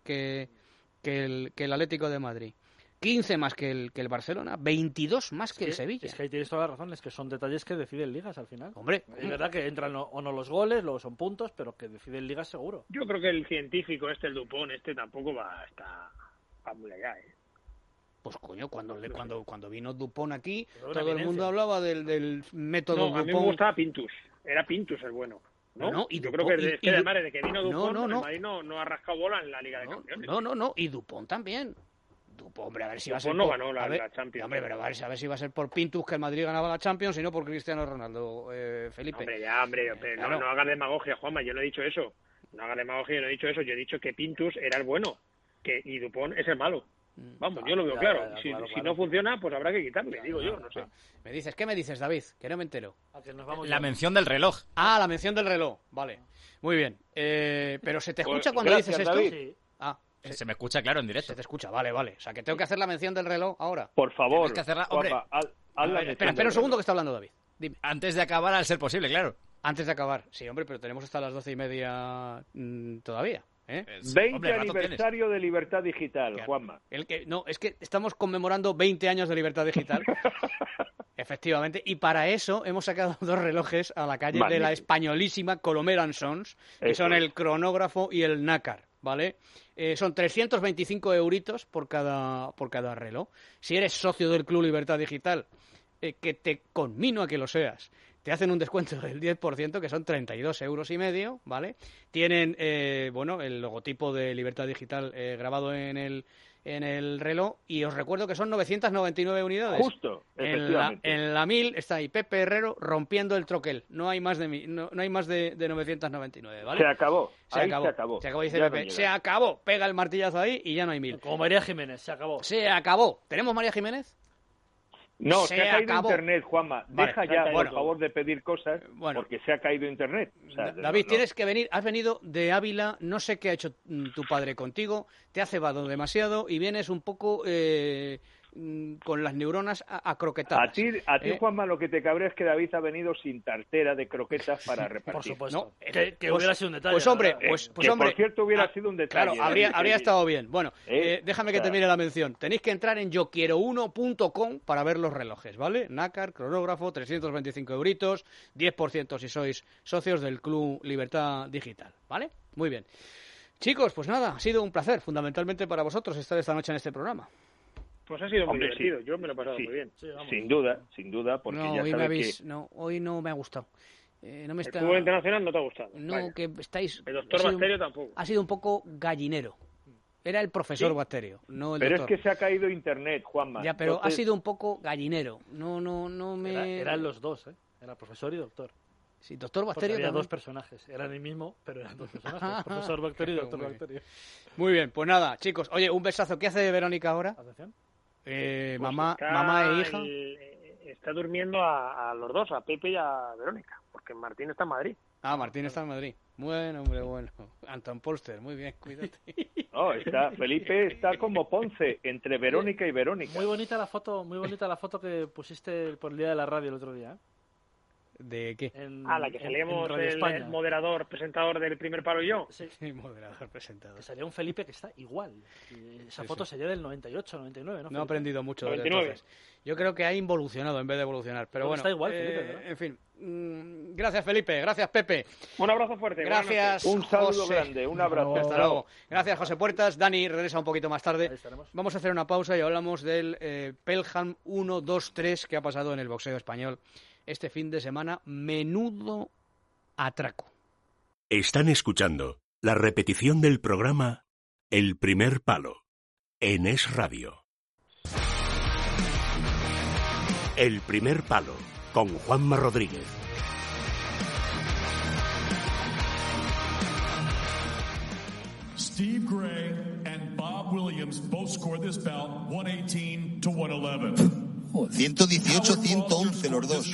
el Atlético de Madrid. 15 más que el Barcelona, 22 más que el Sevilla. Es que ahí tienes toda la razón, es que son detalles que deciden ligas al final. Hombre, es verdad que entran o no los goles, luego son puntos, pero que deciden ligas seguro. Yo creo que el científico el Dupont, tampoco va muy allá, ¿eh? Pues coño, cuando vino Dupont aquí, todo el mundo hablaba del método Dupont. A mí me gustaba Pintus, era Pintus el bueno. ¿No? Y yo Dupont, creo que además desde que vino Dupont, el Madrid no ha rascado bola en la Liga de Campeones. No, y Dupont también. Hombre, a ver si va a ser no ganó la Champions. Hombre, pero a ver si va a ser por Pintus que el Madrid ganaba la Champions y no por Cristiano Ronaldo, Felipe. Hombre, pero claro. No hagas demagogia, Juanma, yo no he dicho eso. No hagas demagogia, yo no he dicho eso. Yo he dicho que Pintus era el bueno y Dupont es el malo. Vamos, yo lo veo claro. Si no funciona, pues habrá que quitarle, yo, no sé. ¿Qué me dices, David? Que no me entero. La mención del reloj. Ah, la mención del reloj, vale. Muy bien. Pero ¿se te escucha cuando dices esto? Sí. Se me escucha, claro, en directo. Se te escucha, vale. O sea, que tengo que hacer la mención del reloj ahora. Por favor. Tienes que hacerla, hombre. Espera un segundo que está hablando David. Dime. Antes de acabar, al ser posible, claro. Antes de acabar. Sí, hombre, pero tenemos hasta las 12:30 todavía. 20 aniversario de Libertad Digital, Juanma. Es que estamos conmemorando 20 años de Libertad Digital. Efectivamente, y para eso hemos sacado 2 relojes a la calle de la españolísima Colomer & Sons, que son el cronógrafo y el nácar, ¿vale? Son 325 euritos por cada reloj. Si eres socio del Club Libertad Digital, que te conmino a que lo seas, te hacen un descuento del 10%, que son 32,5 euros, ¿vale? Tienen, el logotipo de Libertad Digital grabado en el reloj, y os recuerdo que son 999 unidades. Justo, efectivamente. En la 1000 está ahí Pepe Herrero rompiendo el troquel. No hay más de 999, ¿vale? Se acabó. Se acabó, dice Pepe. Se acabó. Pega el martillazo ahí y ya no hay 1000. Como María Jiménez, se acabó. Se acabó. ¿Tenemos María Jiménez? No, se ha caído Internet, Juanma. Vale, deja ya, por favor, de pedir cosas, porque se ha caído Internet. O sea, David, tienes que venir. Has venido de Ávila, no sé qué ha hecho tu padre contigo, te ha cebado demasiado y vienes un poco con las neuronas a croquetadas. A ti, Juanma, lo que te cabrea es que David ha venido sin tartera de croquetas para repartir. Por supuesto. No, que hubiera sido un detalle. Pues hombre, por cierto hubiera sido un detalle. Claro, habría estado bien. Bueno, déjame que termine la mención. Tenéis que entrar en yoquiero1.com para ver los relojes, ¿vale? Nácar, cronógrafo, 325 euritos, 10% si sois socios del Club Libertad Digital, ¿vale? Muy bien. Chicos, pues nada, ha sido un placer, fundamentalmente para vosotros, estar esta noche en este programa. Pues ha sido muy divertido, yo me lo he pasado muy bien. Sin duda, porque no, ya sabes que... No, hoy no me ha gustado. No me ¿El fútbol internacional no te ha gustado? No, Vaya. que estáis... El doctor Bacterio tampoco. Ha sido un poco gallinero. Era el profesor Bacterio, no el pero doctor. Pero es que se ha caído Internet, Juanma. Ya, pero entonces... ha sido un poco gallinero. No me... Eran los dos, ¿eh? Era profesor y doctor. Sí, doctor Bacterio había también. dos personajes. Eran el mismo, pero eran dos personajes. Profesor Bacterio y doctor Bacterio. Muy bien, pues nada, chicos. Oye, un besazo. ¿Qué hace Verónica ahora? Atención. Pues mamá e hija. Está durmiendo a los dos, a Pepe y a Verónica, porque Martín está en Madrid. Ah, Martín está en Madrid. Bueno, hombre, bueno. Anton Polster, muy bien, cuídate. No, Felipe está como Ponce, entre Verónica y Verónica. Muy bonita la foto que pusiste por el día de la radio el otro día, ¿eh? ¿De qué? La que salíamos el moderador, presentador del Primer Palo y yo. Sí, moderador, presentador. Que salía un Felipe que está igual. Y esa foto sería del 98, 99, ¿no? No ha aprendido mucho 99. Desde entonces. Yo creo que ha involucionado en vez de evolucionar. Pero bueno, está igual, Felipe, ¿verdad? En fin, gracias Felipe, gracias Pepe. Un abrazo fuerte. Gracias. Un saludo José. grande, un abrazo. Hasta luego. Gracias José Puertas. Dani regresa un poquito más tarde. Vamos a hacer una pausa y hablamos del Pelham 1-2-3 que ha pasado en el boxeo español este fin de semana. Menudo atraco. Están escuchando la repetición del programa El Primer Palo en Es Radio. El Primer Palo con Juanma Rodríguez. Steve Gray and Bob Williams both scored this bout 118-111. 118-111 los dos.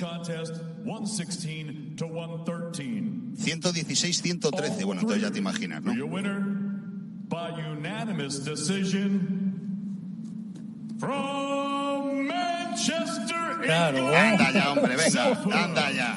116-113. Bueno, entonces ya te imaginas, ¿no? By unanimous decision from Manchester. Claro. Anda ya, hombre, venga, anda ya.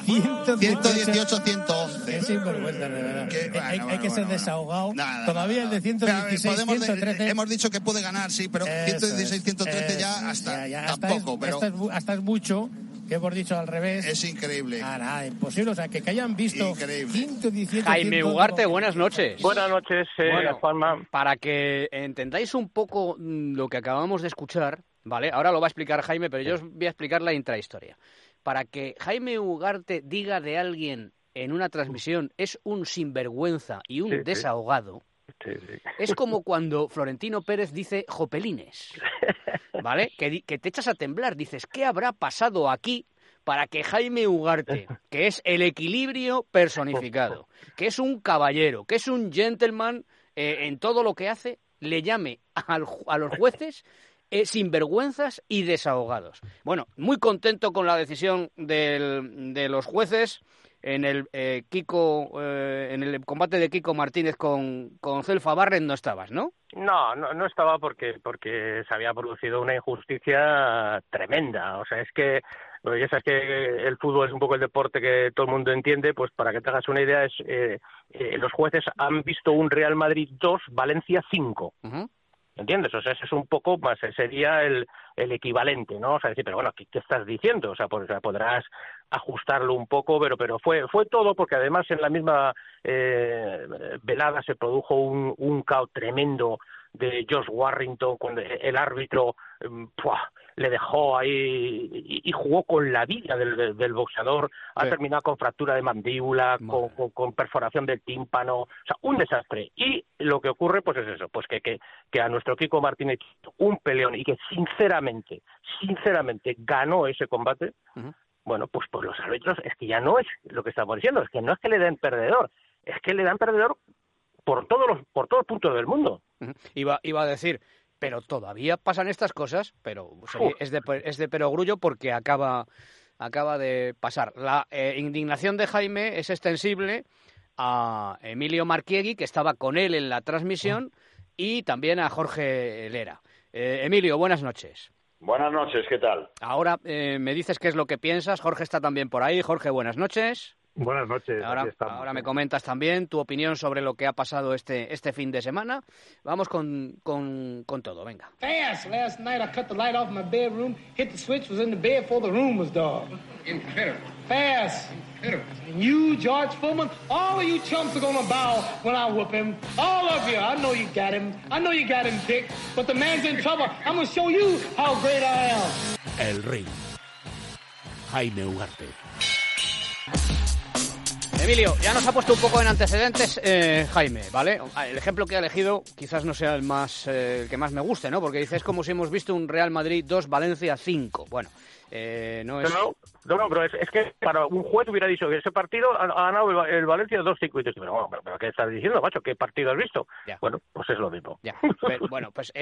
118-111. Es sinvergüenza, de verdad. Hay que ser desahogado. Todavía el de 116-113. Hemos dicho que puede ganar, sí, pero 116-113 ya hasta tampoco. Hasta es mucho. Que hemos dicho al revés. Es increíble. Nada, imposible. O sea, que hayan visto 118. Jaime Ugarte, buenas noches. Buenas noches, Juanma. Para que entendáis un poco lo que acabamos de escuchar, ¿vale? Ahora lo va a explicar Jaime, pero yo os voy a explicar la intrahistoria. Para que Jaime Ugarte diga de alguien en una transmisión es un sinvergüenza y un desahogado. Sí. Es como cuando Florentino Pérez dice jopelines, ¿vale? Que te echas a temblar, dices, ¿qué habrá pasado aquí para que Jaime Ugarte, que es el equilibrio personificado, que es un caballero, que es un gentleman en todo lo que hace, le llame a los jueces sinvergüenzas y desahogados? Bueno, muy contento con la decisión de los jueces en el en el combate de Kiko Martínez con Celfa Barret. No estabas, ¿no? No estaba porque se había producido una injusticia tremenda. O sea, es que ya sabes que el fútbol es un poco el deporte que todo el mundo entiende. Pues para que te hagas una idea, los jueces han visto un Real Madrid 2, Valencia 5. ¿Entiendes? O sea, ese es un poco más, sería el equivalente, ¿no? O sea, decir, pero bueno, ¿qué estás diciendo? O sea, podrás ajustarlo un poco, pero fue todo porque además en la misma velada se produjo un caos tremendo de Josh Warrington cuando el árbitro le dejó ahí y jugó con la vida del boxeador. Ha terminado con fractura de mandíbula, con perforación del tímpano, o sea, un desastre. Y lo que ocurre pues es eso, pues que a nuestro Kiko Martínez, un peleón, y que sinceramente ganó ese combate. Bueno, pues por los árbitros es que ya no es lo que estamos diciendo, es que no es que le den perdedor, es que le dan perdedor por todos los puntos del mundo. Iba a decir, pero todavía pasan estas cosas, pero es de perogrullo porque acaba de pasar. La indignación de Jaime es extensible a Emilio Marchiegui, que estaba con él en la transmisión, y también a Jorge Lera. Emilio, buenas noches. Buenas noches, ¿qué tal? Ahora me dices qué es lo que piensas. Jorge está también por ahí. Jorge, buenas noches. Buenas noches. Ahora me comentas también tu opinión sobre lo que ha pasado este fin de semana. Vamos con todo, venga. Fast. Last night I cut the light off my bedroom, hit the switch, was in the bed before the room was dark. Confederate. Fast. Confederate. And you, George Foreman, all of you chumps are gonna bow when I whoop him. All of you. I know you got him. I know you got him picked. But the man's in trouble. I'm gonna show you how great I am. El Ring. Jaime Ugarte. Emilio, ya nos ha puesto un poco en antecedentes Jaime, ¿vale? El ejemplo que ha elegido quizás no sea el que más me guste, ¿no? Porque dice, es como si hemos visto un Real Madrid 2, Valencia 5. Bueno, no es... No, pero es que para un juez hubiera dicho que ese partido ha ganado el Valencia 2-5. Y te digo, pero ¿qué estás diciendo, macho? ¿Qué partido has visto? Ya. Bueno, pues es lo mismo. Ya. Pero, bueno, pues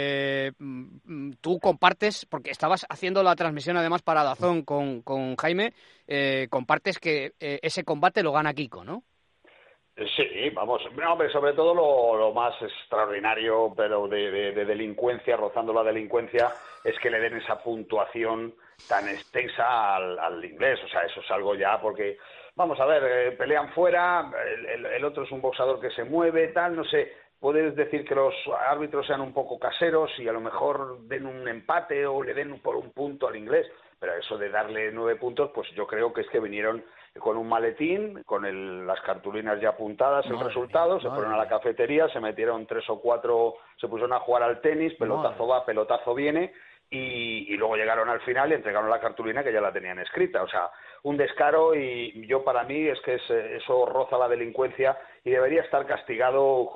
tú compartes, porque estabas haciendo la transmisión además para Dazón con Jaime, compartes que ese combate lo gana Kiko, ¿no? Sí, vamos, no, hombre, sobre todo lo más extraordinario, pero de delincuencia, rozando la delincuencia, es que le den esa puntuación tan extensa al inglés. O sea, eso es algo ya porque, vamos a ver, pelean fuera, el otro es un boxador que se mueve, tal, no sé, puedes decir que los árbitros sean un poco caseros y a lo mejor den un empate o le den por un punto al inglés, pero eso de darle 9 puntos, pues yo creo que es que vinieron con un maletín, con las cartulinas ya apuntadas, el resultado, se fueron a la cafetería, se metieron 3 o 4, se pusieron a jugar al tenis, pelotazo va, pelotazo viene, y luego llegaron al final y entregaron la cartulina que ya la tenían escrita. O sea, un descaro, y yo para mí es que eso roza la delincuencia y debería estar castigado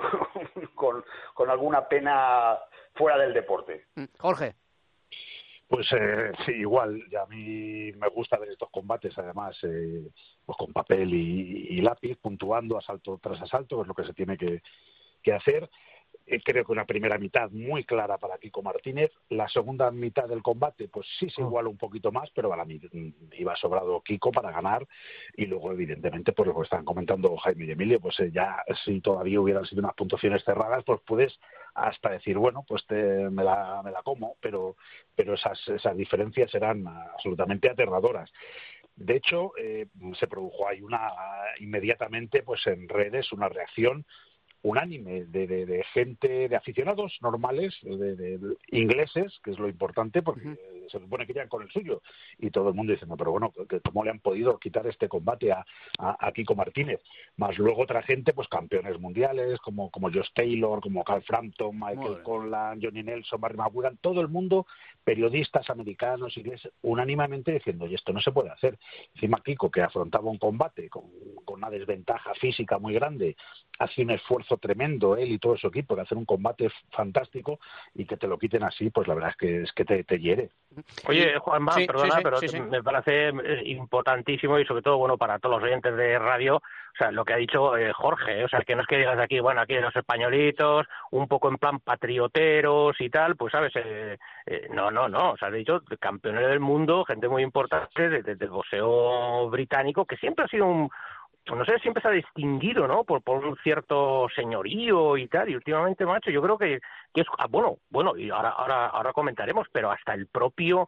con alguna pena fuera del deporte. Jorge. Pues sí, igual, y a mí me gusta ver estos combates, además, pues con papel y lápiz, puntuando asalto tras asalto, es lo que se tiene que hacer. Creo que una primera mitad muy clara para Kiko Martínez. La segunda mitad del combate, pues sí se iguala un poquito más, pero para mí iba sobrado Kiko para ganar. Y luego, evidentemente, por lo que están comentando Jaime y Emilio, pues ya si todavía hubieran sido unas puntuaciones cerradas, pues puedes hasta decir, bueno, pues me la como, pero esas diferencias eran absolutamente aterradoras. De hecho, se produjo ahí inmediatamente pues en redes una reacción unánime de gente, de aficionados normales, de ingleses, que es lo importante, porque se supone que irían con el suyo, y todo el mundo diciendo, pero bueno, ¿cómo le han podido quitar este combate a Kiko Martínez? Más luego otra gente, pues campeones mundiales, como Josh Taylor, como Carl Frampton, Michael Conlan, Johnny Nelson, Barry McGuigan, todo el mundo, periodistas americanos, ingleses, unánimemente diciendo, y esto no se puede hacer. Encima Kiko, que afrontaba un combate con una desventaja física muy grande, hace un esfuerzo tremendo él y todo su equipo de hacer un combate fantástico, y que te lo quiten así, pues la verdad es que te hiere. Oye, Juanma, sí, perdona, pero me parece importantísimo, y sobre todo, bueno, para todos los oyentes de radio, o sea, lo que ha dicho Jorge, o sea, que no es que digas aquí, bueno, aquí los españolitos, un poco en plan patrioteros y tal, pues sabes, no, o sea, he dicho campeones del mundo, gente muy importante del boxeo británico, que siempre ha sido no sé, siempre se ha distinguido, ¿no? Por un cierto señorío y tal, y últimamente, macho, yo creo que es bueno, y ahora comentaremos, pero hasta el propio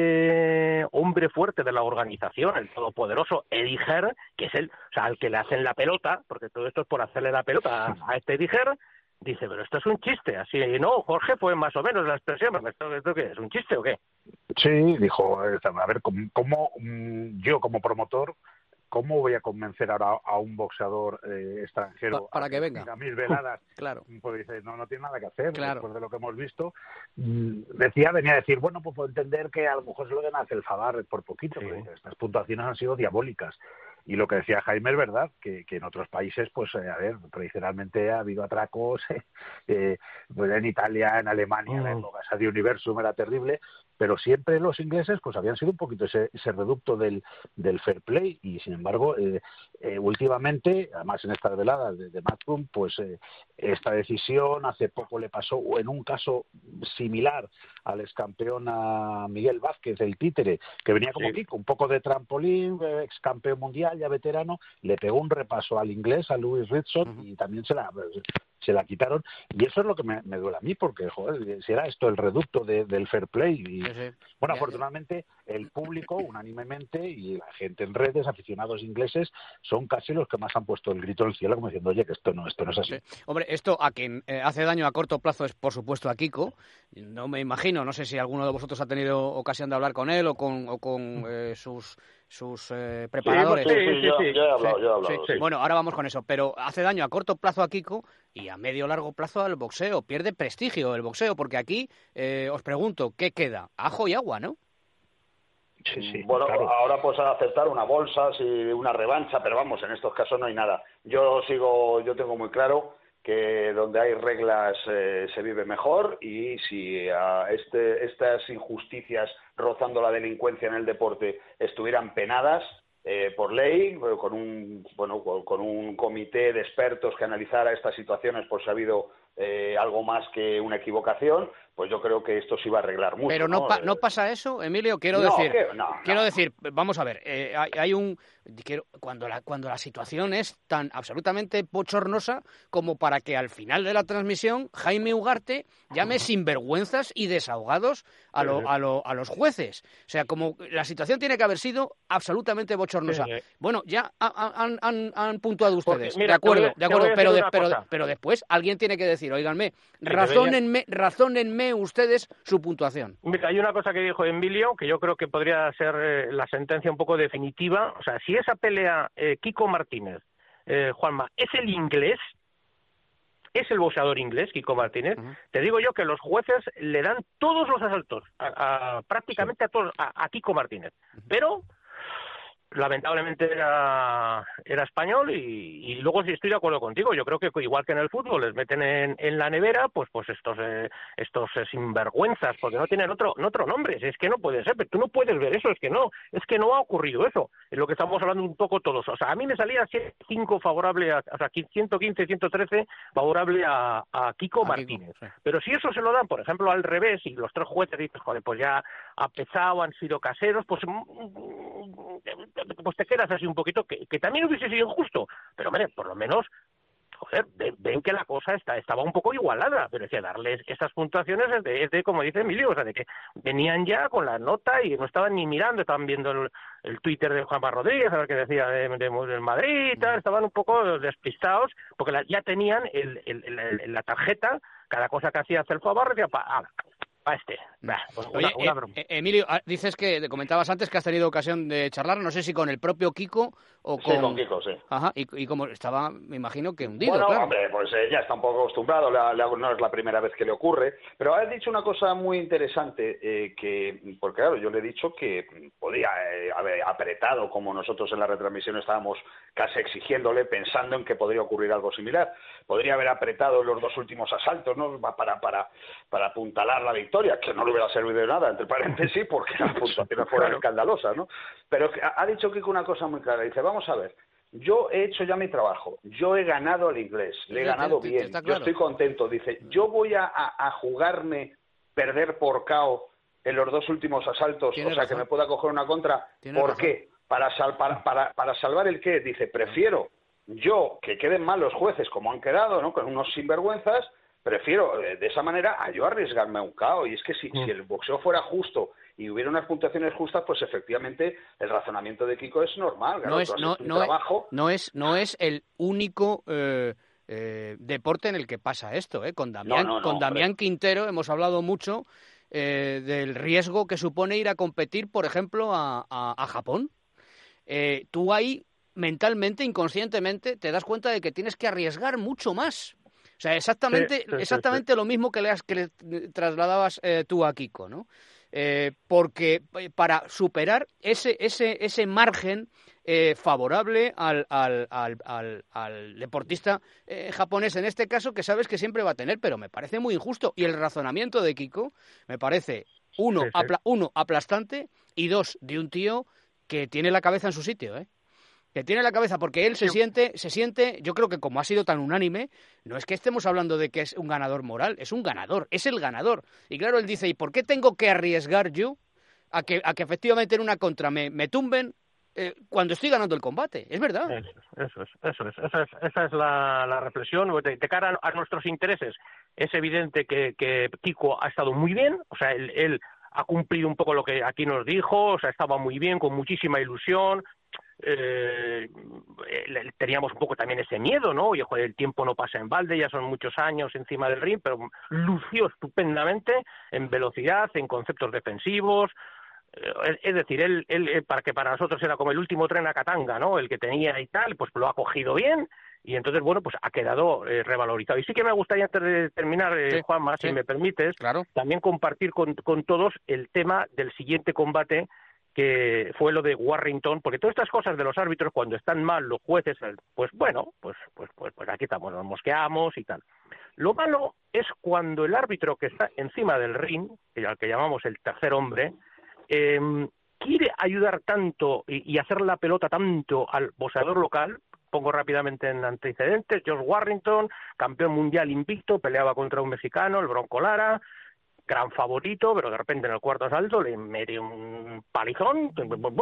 hombre fuerte de la organización, el todopoderoso Eddie Hearn, que es al que le hacen la pelota, porque todo esto es por hacerle la pelota a este Eddie Hearn, dice, pero esto es un chiste, así, no, Jorge, pues más o menos la expresión, ¿esto qué es? ¿Un chiste o qué? Sí, dijo, a ver, ¿cómo yo como promotor, cómo voy a convencer ahora a un boxeador extranjero para que venga a mis veladas? Claro. Pues dice, no tiene nada que hacer, claro, después de lo que hemos visto. Venía a decir, bueno, pues puedo entender que a lo mejor se lo den a Celfadar por poquito, sí, porque estas puntuaciones han sido diabólicas. Y lo que decía Jaime es verdad, que en otros países, pues, a ver, tradicionalmente ha habido atracos, pues en Italia, en Alemania, la época esa de Universum era terrible, pero siempre los ingleses, pues, habían sido un poquito ese reducto del fair play, y sin embargo, últimamente, además en esta velada de Matchroom, pues, esta decisión hace poco le pasó, o en un caso similar al excampeón a Miguel Vázquez, el títere, que venía como Kiko, un poco de trampolín, ex campeón mundial, ya veterano, le pegó un repaso al inglés, a Lewis Ridson, y también se la quitaron, y eso es lo que me duele a mí, porque, joder, si era esto el reducto del fair play, y bueno, afortunadamente el público, unánimemente, y la gente en redes, aficionados ingleses, son casi los que más han puesto el grito en el cielo, como diciendo, oye, que esto no es así. Hombre, esto a quien hace daño a corto plazo es, por supuesto, a Kiko. No me imagino, no sé si alguno de vosotros ha tenido ocasión de hablar con él o con sus preparadores. Yo he hablado. Sí. Bueno, ahora vamos con eso, pero hace daño a corto plazo a Kiko y a medio largo plazo al boxeo. Pierde prestigio el boxeo, porque aquí os pregunto, ¿qué queda? Ajo y agua, ¿no? Sí, bueno, claro. Ahora pues a aceptar una bolsa, una revancha, pero vamos, en estos casos no hay nada. Yo tengo muy claro que donde hay reglas se vive mejor, y si estas injusticias rozando la delincuencia en el deporte estuvieran penadas por ley, con un comité de expertos que analizara estas situaciones por si ha habido algo más que una equivocación, pues yo creo que esto se iba a arreglar mucho. Pero no pasa eso, Emilio, quiero decir, vamos a ver, cuando la situación es tan absolutamente bochornosa como para que al final de la transmisión Jaime Ugarte llame sinvergüenzas y desahogados a los jueces. O sea, como la situación tiene que haber sido absolutamente bochornosa. Bueno, ya han puntuado ustedes, mira, de acuerdo, pero después alguien tiene que decir, óiganme, razónenme ustedes su puntuación. Mira, hay una cosa que dijo Emilio que yo creo que podría ser la sentencia un poco definitiva. O sea, si esa pelea Kiko Martínez, Juanma, es el inglés, es el boxeador inglés, Kiko Martínez, te digo yo que los jueces le dan todos los asaltos, prácticamente a todos, a Kiko Martínez. Pero lamentablemente era español, y luego sí estoy de acuerdo contigo. Yo creo que igual que en el fútbol les meten en la nevera, pues estos sinvergüenzas, porque no tienen otro nombre. Es que no puede ser, pero tú no puedes ver eso, es que no ha ocurrido eso. Es lo que estamos hablando un poco todos. O sea, a mí me salía 5 favorable, o sea, 115, 113 favorable a Kiko Martínez. Kiko, sí. Pero si eso se lo dan, por ejemplo, al revés, y los 3 jueces dicen, joder, pues ya ha pesado, han sido caseros, pues te quedas así un poquito, que también hubiese sido injusto, pero hombre, por lo menos, joder, ven que la cosa estaba un poco igualada, pero es que darles estas puntuaciones es de como dice Emilio, o sea, de que venían ya con la nota y no estaban ni mirando, estaban viendo el Twitter de Juanma Rodríguez, a ver qué decía del Madrid, estaban un poco despistados, porque ya tenían la tarjeta, cada cosa que hacía Celso Barros, decía, pues una broma. Emilio, dices que comentabas antes que has tenido ocasión de charlar, no sé si con el propio Kiko o con... Sí, con Kiko, sí. Ajá, y como estaba, me imagino que hundido, bueno, claro. Hombre, pues ya está un poco acostumbrado, no es la primera vez que le ocurre, pero has dicho una cosa muy interesante, porque claro, yo le he dicho que podía haber apretado, como nosotros en la retransmisión estábamos casi exigiéndole, pensando en que podría ocurrir algo similar. Podría haber apretado en los 2 últimos asaltos, ¿no?, para apuntalar la victoria, que no le hubiera servido de nada, entre paréntesis, porque las puntuaciones fueron escandalosas, ¿no? Pero ha dicho Kiko una cosa muy clara, dice, vamos a ver, yo he hecho ya mi trabajo, yo he ganado al inglés, le he ganado bien, yo estoy contento, dice, yo voy a jugarme perder por KO en los 2 últimos asaltos, o sea, que me pueda coger una contra, ¿por qué? ¿Para salvar el qué? Dice, prefiero yo que queden mal los jueces como han quedado, ¿no?, con unos sinvergüenzas, prefiero de esa manera a yo arriesgarme a un KO. Y es que si el boxeo fuera justo y hubiera unas puntuaciones justas, pues efectivamente el razonamiento de Kiko es normal. Claro, no es el único deporte en el que pasa esto, ¿eh? Con Damián Quintero hemos hablado mucho del riesgo que supone ir a competir, por ejemplo, a Japón. Tú ahí mentalmente, inconscientemente, te das cuenta de que tienes que arriesgar mucho más. O sea, exactamente lo mismo que le trasladabas tú a Kiko, ¿no? porque para superar ese margen favorable al deportista japonés, en este caso, que sabes que siempre va a tener, pero me parece muy injusto. Y el razonamiento de Kiko me parece, uno, aplastante, y dos, de un tío que tiene la cabeza en su sitio, que tiene la cabeza, porque él se siente, yo creo que como ha sido tan unánime, no es que estemos hablando de que es un ganador moral, es un ganador, es el ganador. Y claro, él dice, ¿y por qué tengo que arriesgar yo a que efectivamente en una contra me tumben cuando estoy ganando el combate? Es verdad. Eso es. Esa es la reflexión. De cara a nuestros intereses, es evidente que Kiko ha estado muy bien, o sea, él ha cumplido un poco lo que aquí nos dijo, o sea, estaba muy bien, con muchísima ilusión. Teníamos un poco también ese miedo, ¿no? Oye, joder, el tiempo no pasa en balde, ya son muchos años encima del ring, pero lució estupendamente en velocidad, en conceptos defensivos. Es decir, él para nosotros era como el último tren a Katanga, ¿no? El que tenía y tal, pues lo ha cogido bien y entonces, bueno, pues ha quedado revalorizado. Y sí que me gustaría, antes de terminar, Juanma, si me permites, también compartir con todos el tema del siguiente combate, que fue lo de Warrington, porque todas estas cosas de los árbitros, cuando están mal los jueces, pues bueno, pues aquí estamos, nos mosqueamos y tal. Lo malo es cuando el árbitro que está encima del ring, al que llamamos el tercer hombre, quiere ayudar tanto y hacer la pelota tanto al boxeador local. Pongo rápidamente en antecedentes: George Warrington, campeón mundial invicto, peleaba contra un mexicano, el Bronco Lara, gran favorito, pero de repente en el cuarto asalto le mete un palizón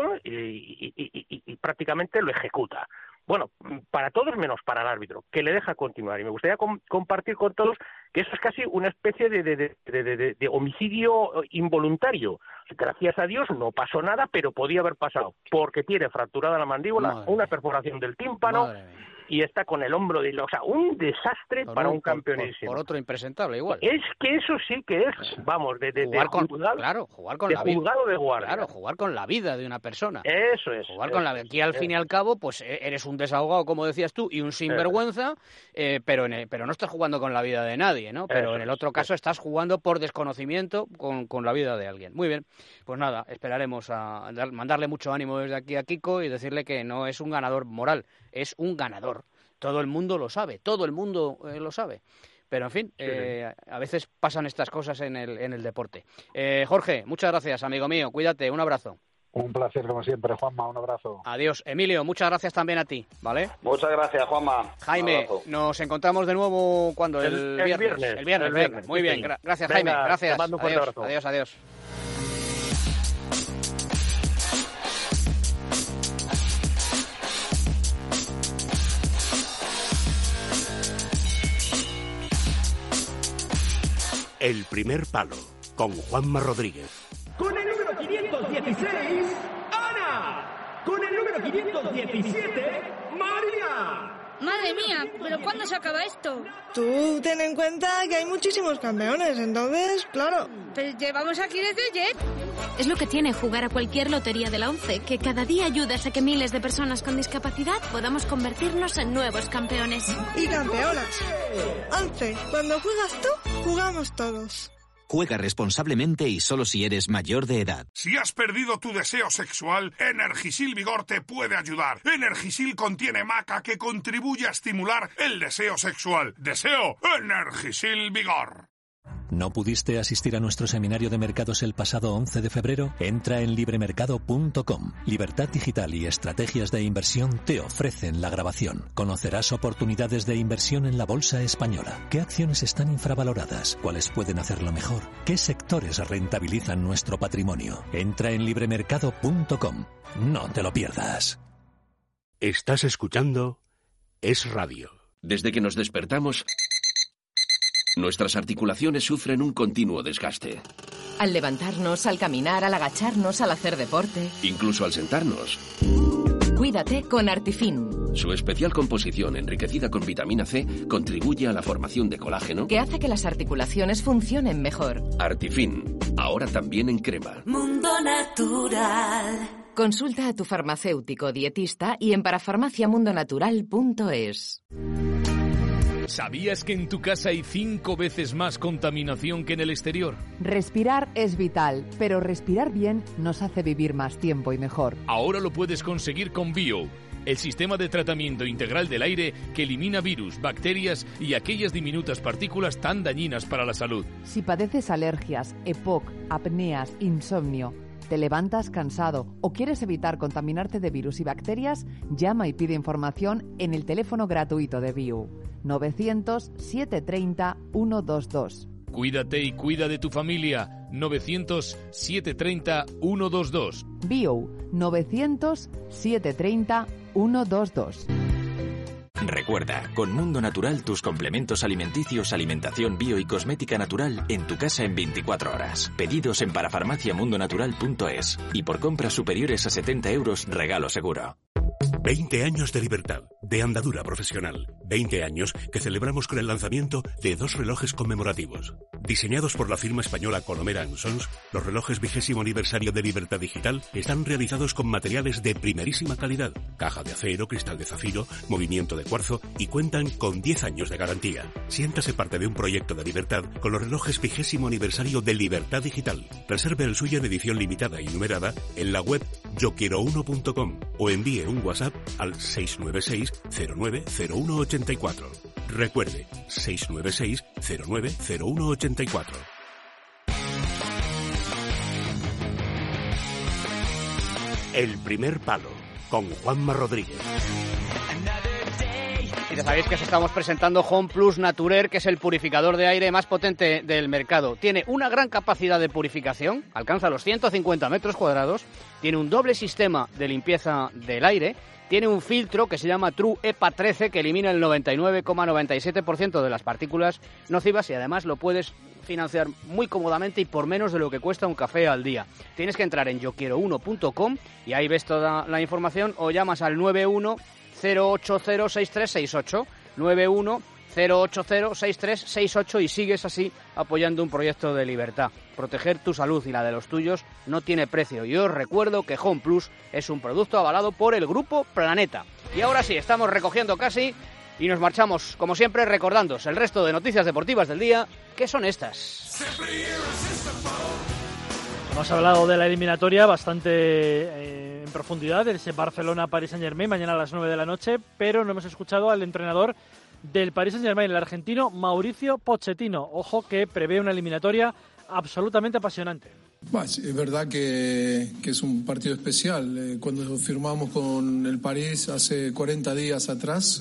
y prácticamente lo ejecuta. Bueno, para todos menos para el árbitro, que le deja continuar. Y me gustaría compartir con todos que eso es casi una especie de homicidio involuntario. Gracias a Dios no pasó nada, pero podía haber pasado, porque tiene fracturada la mandíbula, una perforación del tímpano, y está con el hombro de... O sea, un desastre para un campeonísimo. Por otro impresentable, igual. Es que eso sí que es, vamos, jugar con la vida. Juzgado de guardia. Claro, jugar con la vida de una persona. Eso es. Jugar con la vida. Aquí, al fin y al cabo, pues eres un desahogado, como decías tú, y un sinvergüenza, pero no estás jugando con la vida de nadie, ¿no? Pero en el otro caso estás jugando por desconocimiento con la vida de alguien. Muy bien. Pues nada, esperaremos a mandarle mucho ánimo desde aquí a Kiko y decirle que no es un ganador moral, es un ganador. Todo el mundo lo sabe, lo sabe. Pero, en fin, a veces pasan estas cosas en el deporte. Jorge, muchas gracias, amigo mío. Cuídate, un abrazo. Un placer, como siempre, Juanma, un abrazo. Adiós. Emilio, muchas gracias también a ti, ¿vale? Muchas gracias, Juanma. Jaime, nos encontramos de nuevo, ¿cuándo? El viernes. El viernes, venga. Muy bien, gracias, Jaime. Gracias. Te mando un fuerte abrazo. Adiós. El primer palo, con Juanma Rodríguez. Con el número 516, Ana. Con el número 517, María. Madre mía, ¿pero cuándo se acaba esto? Tú ten en cuenta que hay muchísimos campeones, entonces, claro. Pero llevamos aquí desde ayer. Es lo que tiene jugar a cualquier lotería de la ONCE, que cada día ayudas a que miles de personas con discapacidad podamos convertirnos en nuevos campeones. Y campeonas. ONCE, cuando juegas tú, jugamos todos. Juega responsablemente y solo si eres mayor de edad. Si has perdido tu deseo sexual, Energisil Vigor te puede ayudar. Energisil contiene maca que contribuye a estimular el deseo sexual. ¡Deseo! Energisil Vigor. ¿No pudiste asistir a nuestro seminario de mercados el pasado 11 de febrero? Entra en libremercado.com. Libertad Digital y Estrategias de Inversión te ofrecen la grabación. Conocerás oportunidades de inversión en la bolsa española. ¿Qué acciones están infravaloradas? ¿Cuáles pueden hacerlo mejor? ¿Qué sectores rentabilizan nuestro patrimonio? Entra en libremercado.com. No te lo pierdas. Estás escuchando Es Radio. Desde que nos despertamos, nuestras articulaciones sufren un continuo desgaste. Al levantarnos, al caminar, al agacharnos, al hacer deporte. Incluso al sentarnos. Cuídate con Artifin. Su especial composición, enriquecida con vitamina C, contribuye a la formación de colágeno, que hace que las articulaciones funcionen mejor. Artifin, ahora también en crema. Mundo Natural. Consulta a tu farmacéutico dietista y en parafarmaciamundonatural.es. ¿Sabías que en tu casa hay 5 veces más contaminación que en el exterior? Respirar es vital, pero respirar bien nos hace vivir más tiempo y mejor. Ahora lo puedes conseguir con Bio, el sistema de tratamiento integral del aire que elimina virus, bacterias y aquellas diminutas partículas tan dañinas para la salud. Si padeces alergias, EPOC, apneas, insomnio, te levantas cansado o quieres evitar contaminarte de virus y bacterias, llama y pide información en el teléfono gratuito de Bio, 900-730-122. Cuídate y cuida de tu familia. 900-730-122. Bio, 900-730-122. Recuerda, con Mundo Natural tus complementos alimenticios, alimentación bio y cosmética natural en tu casa en 24 horas. Pedidos en parafarmaciamundonatural.es y por compras superiores a 70 euros, regalo seguro. 20 años de libertad, de andadura profesional. 20 años que celebramos con el lanzamiento de 2 relojes conmemorativos. Diseñados por la firma española Colomera & Sons, los relojes 20º aniversario de Libertad Digital están realizados con materiales de primerísima calidad. Caja de acero, cristal de zafiro, movimiento de cuarzo y cuentan con 10 años de garantía. Siéntase parte de un proyecto de libertad con los relojes 20º aniversario de Libertad Digital. Reserve el suyo en edición limitada y numerada en la web yoquiero1.com o envíe un WhatsApp al 696-090184. Recuerde, 696-090184. El primer palo, con Juanma Rodríguez. Y ya sabéis que os estamos presentando Home Plus Naturer, que es el purificador de aire más potente del mercado. Tiene una gran capacidad de purificación, alcanza los 150 metros cuadrados, tiene un doble sistema de limpieza del aire, tiene un filtro que se llama True EPA 13 que elimina el 99,97% de las partículas nocivas y además lo puedes financiar muy cómodamente y por menos de lo que cuesta un café al día. Tienes que entrar en yoquiero1.com y ahí ves toda la información o llamas al 91-080-6368, 91-080-6368 y sigues así apoyando un proyecto de libertad. Proteger tu salud y la de los tuyos no tiene precio. Y os recuerdo que Home Plus es un producto avalado por el Grupo Planeta. Y ahora sí, estamos recogiendo casi y nos marchamos, como siempre, recordándoos el resto de noticias deportivas del día, que son estas. Hemos hablado de la eliminatoria bastante en profundidad, de ese Barcelona-Paris Saint-Germain, mañana a las 9 de la noche, pero no hemos escuchado al entrenador del Paris Saint-Germain, el argentino Mauricio Pochettino. Ojo que prevé una eliminatoria absolutamente apasionante. Es verdad que es un partido especial. Cuando firmamos con el París hace 40 días atrás,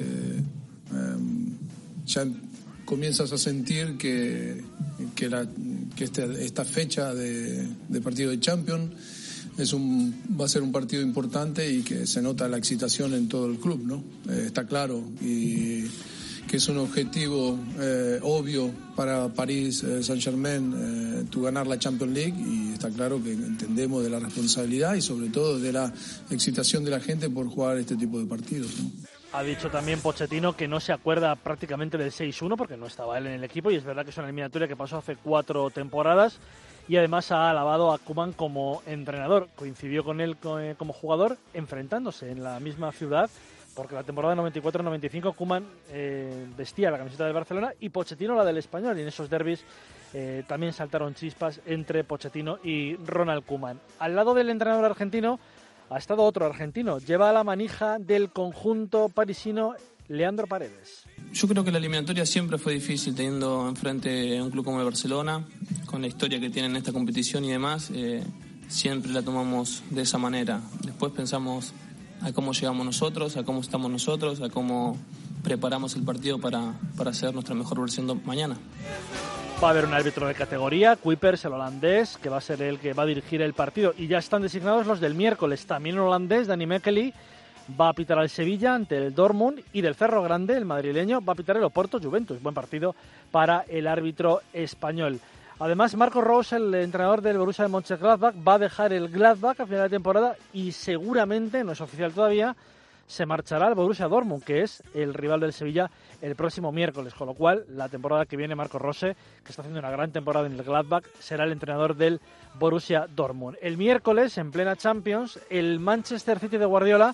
ya comienzas a sentir que esta fecha de partido de Champions va a ser un partido importante y que se nota la excitación en todo el club, ¿no? Está claro, y que es un objetivo obvio para Paris Saint-Germain ganar la Champions League, y está claro que entendemos de la responsabilidad y sobre todo de la excitación de la gente por jugar este tipo de partidos, ¿no? Ha dicho también Pochettino que no se acuerda prácticamente del 6-1 porque no estaba él en el equipo, y es verdad que es una eliminatoria que pasó hace 4 temporadas, y además ha alabado a Koeman como entrenador. Coincidió con él como jugador enfrentándose en la misma ciudad, porque la temporada 94-95 Koeman vestía la camiseta del Barcelona y Pochettino la del Español, y en esos derbis también saltaron chispas entre Pochettino y Ronald Koeman. Al lado del entrenador argentino ha estado otro argentino, lleva la manija del conjunto parisino Leandro Paredes. Yo creo que la eliminatoria siempre fue difícil, teniendo enfrente un club como el Barcelona, con la historia que tiene en esta competición y demás, siempre la tomamos de esa manera. Después pensamos a cómo llegamos nosotros, a cómo estamos nosotros, a cómo preparamos el partido para hacer nuestra mejor versión mañana. Va a haber un árbitro de categoría, Kuipers, el holandés, que va a ser el que va a dirigir el partido, y ya están designados los del miércoles. También un holandés, Dani Mekeli, va a pitar al Sevilla ante el Dortmund, y del Cerro Grande, el madrileño, va a pitar el Oporto Juventus. Buen partido para el árbitro español. Además, Marco Rose, el entrenador del Borussia de Mönchengladbach, va a dejar el Gladbach a final de temporada y seguramente, no es oficial todavía, se marchará al Borussia Dortmund, que es el rival del Sevilla el próximo miércoles, con lo cual la temporada que viene Marco Rose, que está haciendo una gran temporada en el Gladbach, será el entrenador del Borussia Dortmund. El miércoles, en plena Champions, el Manchester City de Guardiola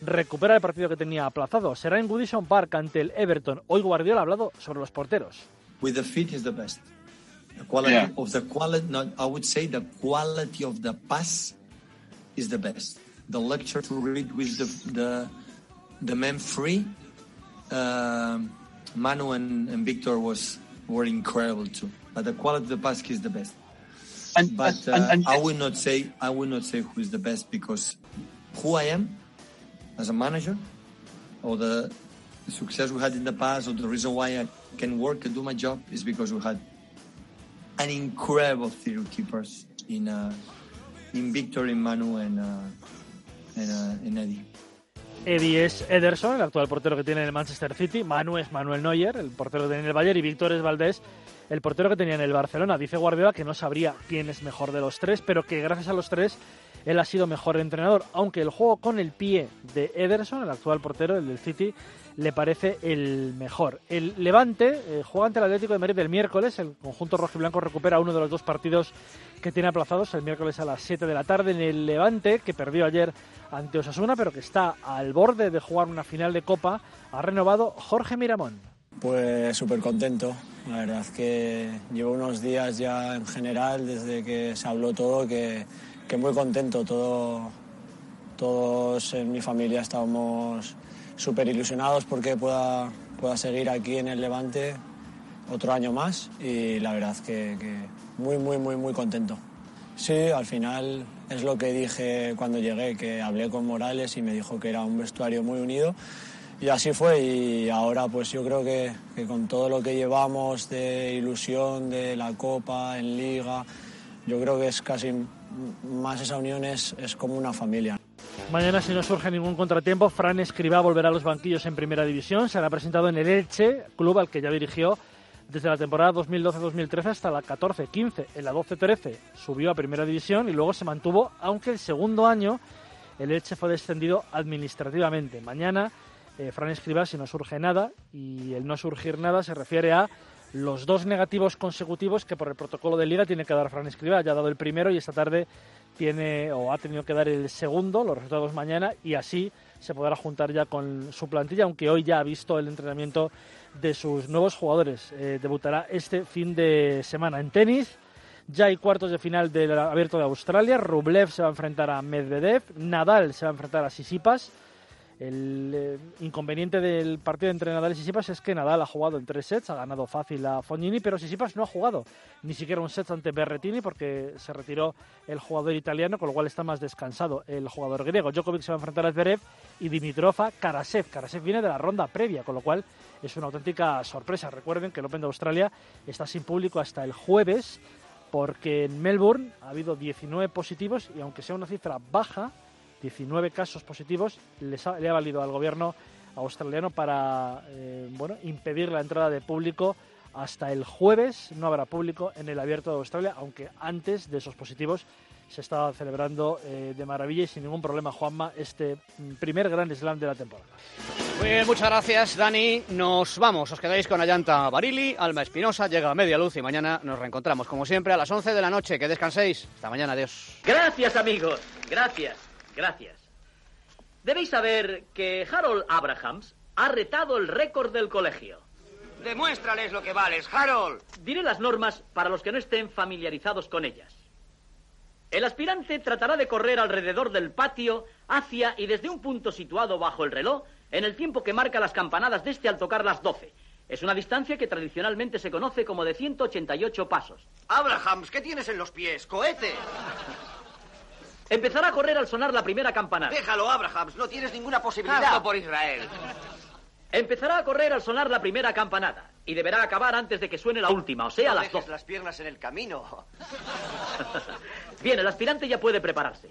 recupera el partido que tenía aplazado. Será en Goodison Park ante el Everton. Hoy Guardiola ha hablado sobre los porteros. With the feet is the best. The quality of the quality, I would say the quality of the pass is the best. The lecture to read with the men free, Manu and Victor were incredible too. But the quality of the pass is the best. But I will not say who is the best, because who I am as a manager, or the success we had in the past, or the reason why I can work and do my job is because we had an incredible trio keepers in Victor, in Manu, and Eddie. Eddie es Ederson, el actual portero que tiene en el Manchester City. Manu es Manuel Neuer, el portero que tiene en el Bayern, y Víctor es Valdés, el portero que tenía en el Barcelona. Dice Guardiola que no sabría quién es mejor de los tres, pero que gracias a los tres él ha sido mejor entrenador, aunque el juego con el pie de Ederson, el actual portero, el del City, le parece el mejor. El Levante juega ante el Atlético de Madrid el miércoles. El conjunto rojiblanco recupera uno de los dos partidos que tiene aplazados, el miércoles a las 7 de la tarde en el Levante, que perdió ayer ante Osasuna, pero que está al borde de jugar una final de Copa. Ha renovado Jorge Miramón. Pues súper contento. La verdad que llevo unos días ya en general, desde que se habló todo, que muy contento. Todos en mi familia estábamos súper ilusionados porque pueda seguir aquí en el Levante otro año más, y la verdad que muy contento. Sí, al final es lo que dije cuando llegué, que hablé con Morales y me dijo que era un vestuario muy unido, y así fue. Y ahora pues yo creo que con todo lo que llevamos de ilusión de la Copa, en Liga, yo creo que es casi más, esa unión es como una familia. Mañana, si no surge ningún contratiempo, Fran Escribá volverá a los banquillos en Primera División. Se hará presentado en el Elche, club al que ya dirigió desde la temporada 2012-2013 hasta la 14-15. En la 12-13 subió a Primera División y luego se mantuvo, aunque el segundo año el Elche fue descendido administrativamente. Mañana, Fran Escribá, si no surge nada, y el no surgir nada se refiere a los 2 negativos consecutivos que por el protocolo de Liga tiene que dar Fran Escribá. Ya ha dado el primero y esta tarde ha tenido que dar el segundo, los resultados mañana, y así se podrá juntar ya con su plantilla, aunque hoy ya ha visto el entrenamiento de sus nuevos jugadores. Debutará este fin de semana. En tenis ya hay cuartos de final del Abierto de Australia. Rublev se va a enfrentar a Medvedev, Nadal se va a enfrentar a Tsitsipas. El inconveniente del partido entre Nadal y Tsitsipas es que Nadal ha jugado en 3 sets, ha ganado fácil a Fognini, pero Tsitsipas no ha jugado ni siquiera un set ante Berrettini porque se retiró el jugador italiano, con lo cual está más descansado el jugador griego. Djokovic se va a enfrentar a Zverev y Dimitrov a Karasev. Karasev viene de la ronda previa, con lo cual es una auténtica sorpresa. Recuerden que el Open de Australia está sin público hasta el jueves, porque en Melbourne ha habido 19 positivos y aunque sea una cifra baja, 19 casos positivos, le ha valido al gobierno australiano para impedir la entrada de público hasta el jueves. No habrá público en el Abierto de Australia, aunque antes de esos positivos se estaba celebrando de maravilla y sin ningún problema, Juanma, este primer Grand Slam de la temporada. Muy bien, muchas gracias, Dani. Nos vamos, os quedáis con Ayanta Barili, Alma Espinosa, llega a Media Luz y mañana nos reencontramos, como siempre, a las 11 de la noche. Que descanséis. Hasta mañana, adiós. Gracias, amigos. Gracias. Debéis saber que Harold Abrahams ha retado el récord del colegio. Demuéstrales lo que vales, Harold. Diré las normas para los que no estén familiarizados con ellas. El aspirante tratará de correr alrededor del patio, hacia y desde un punto situado bajo el reloj, en el tiempo que marca las campanadas de este al tocar las 12. Es una distancia que tradicionalmente se conoce como de 188 pasos. Abrahams, ¿qué tienes en los pies? ¡Cohete! Empezará a correr al sonar la primera campanada. Déjalo, Abrahams, no tienes ninguna posibilidad. Hazlo por Israel. Empezará a correr al sonar la primera campanada y deberá acabar antes de que suene la última, o sea, a las 12. No dejes las piernas en el camino. Bien, el aspirante ya puede prepararse.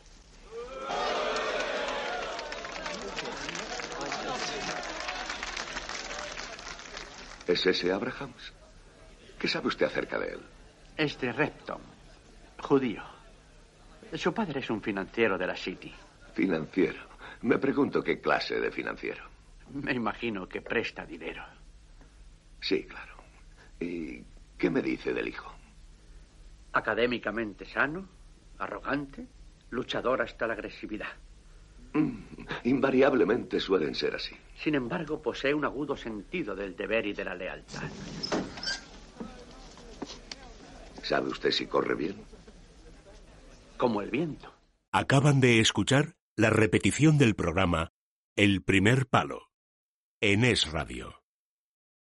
¿Es ese Abrahams? ¿Qué sabe usted acerca de él? Es de Repton, judío. Su padre es un financiero de la City. Financiero. Me pregunto qué clase de financiero. Me imagino que presta dinero. Sí, claro. ¿Y qué me dice del hijo? Académicamente sano, arrogante, luchador hasta la agresividad. Invariablemente suelen ser así. Sin embargo, posee un agudo sentido del deber y de la lealtad. ¿Sabe usted si corre bien? Como el viento. Acaban de escuchar la repetición del programa El primer palo en Es Radio.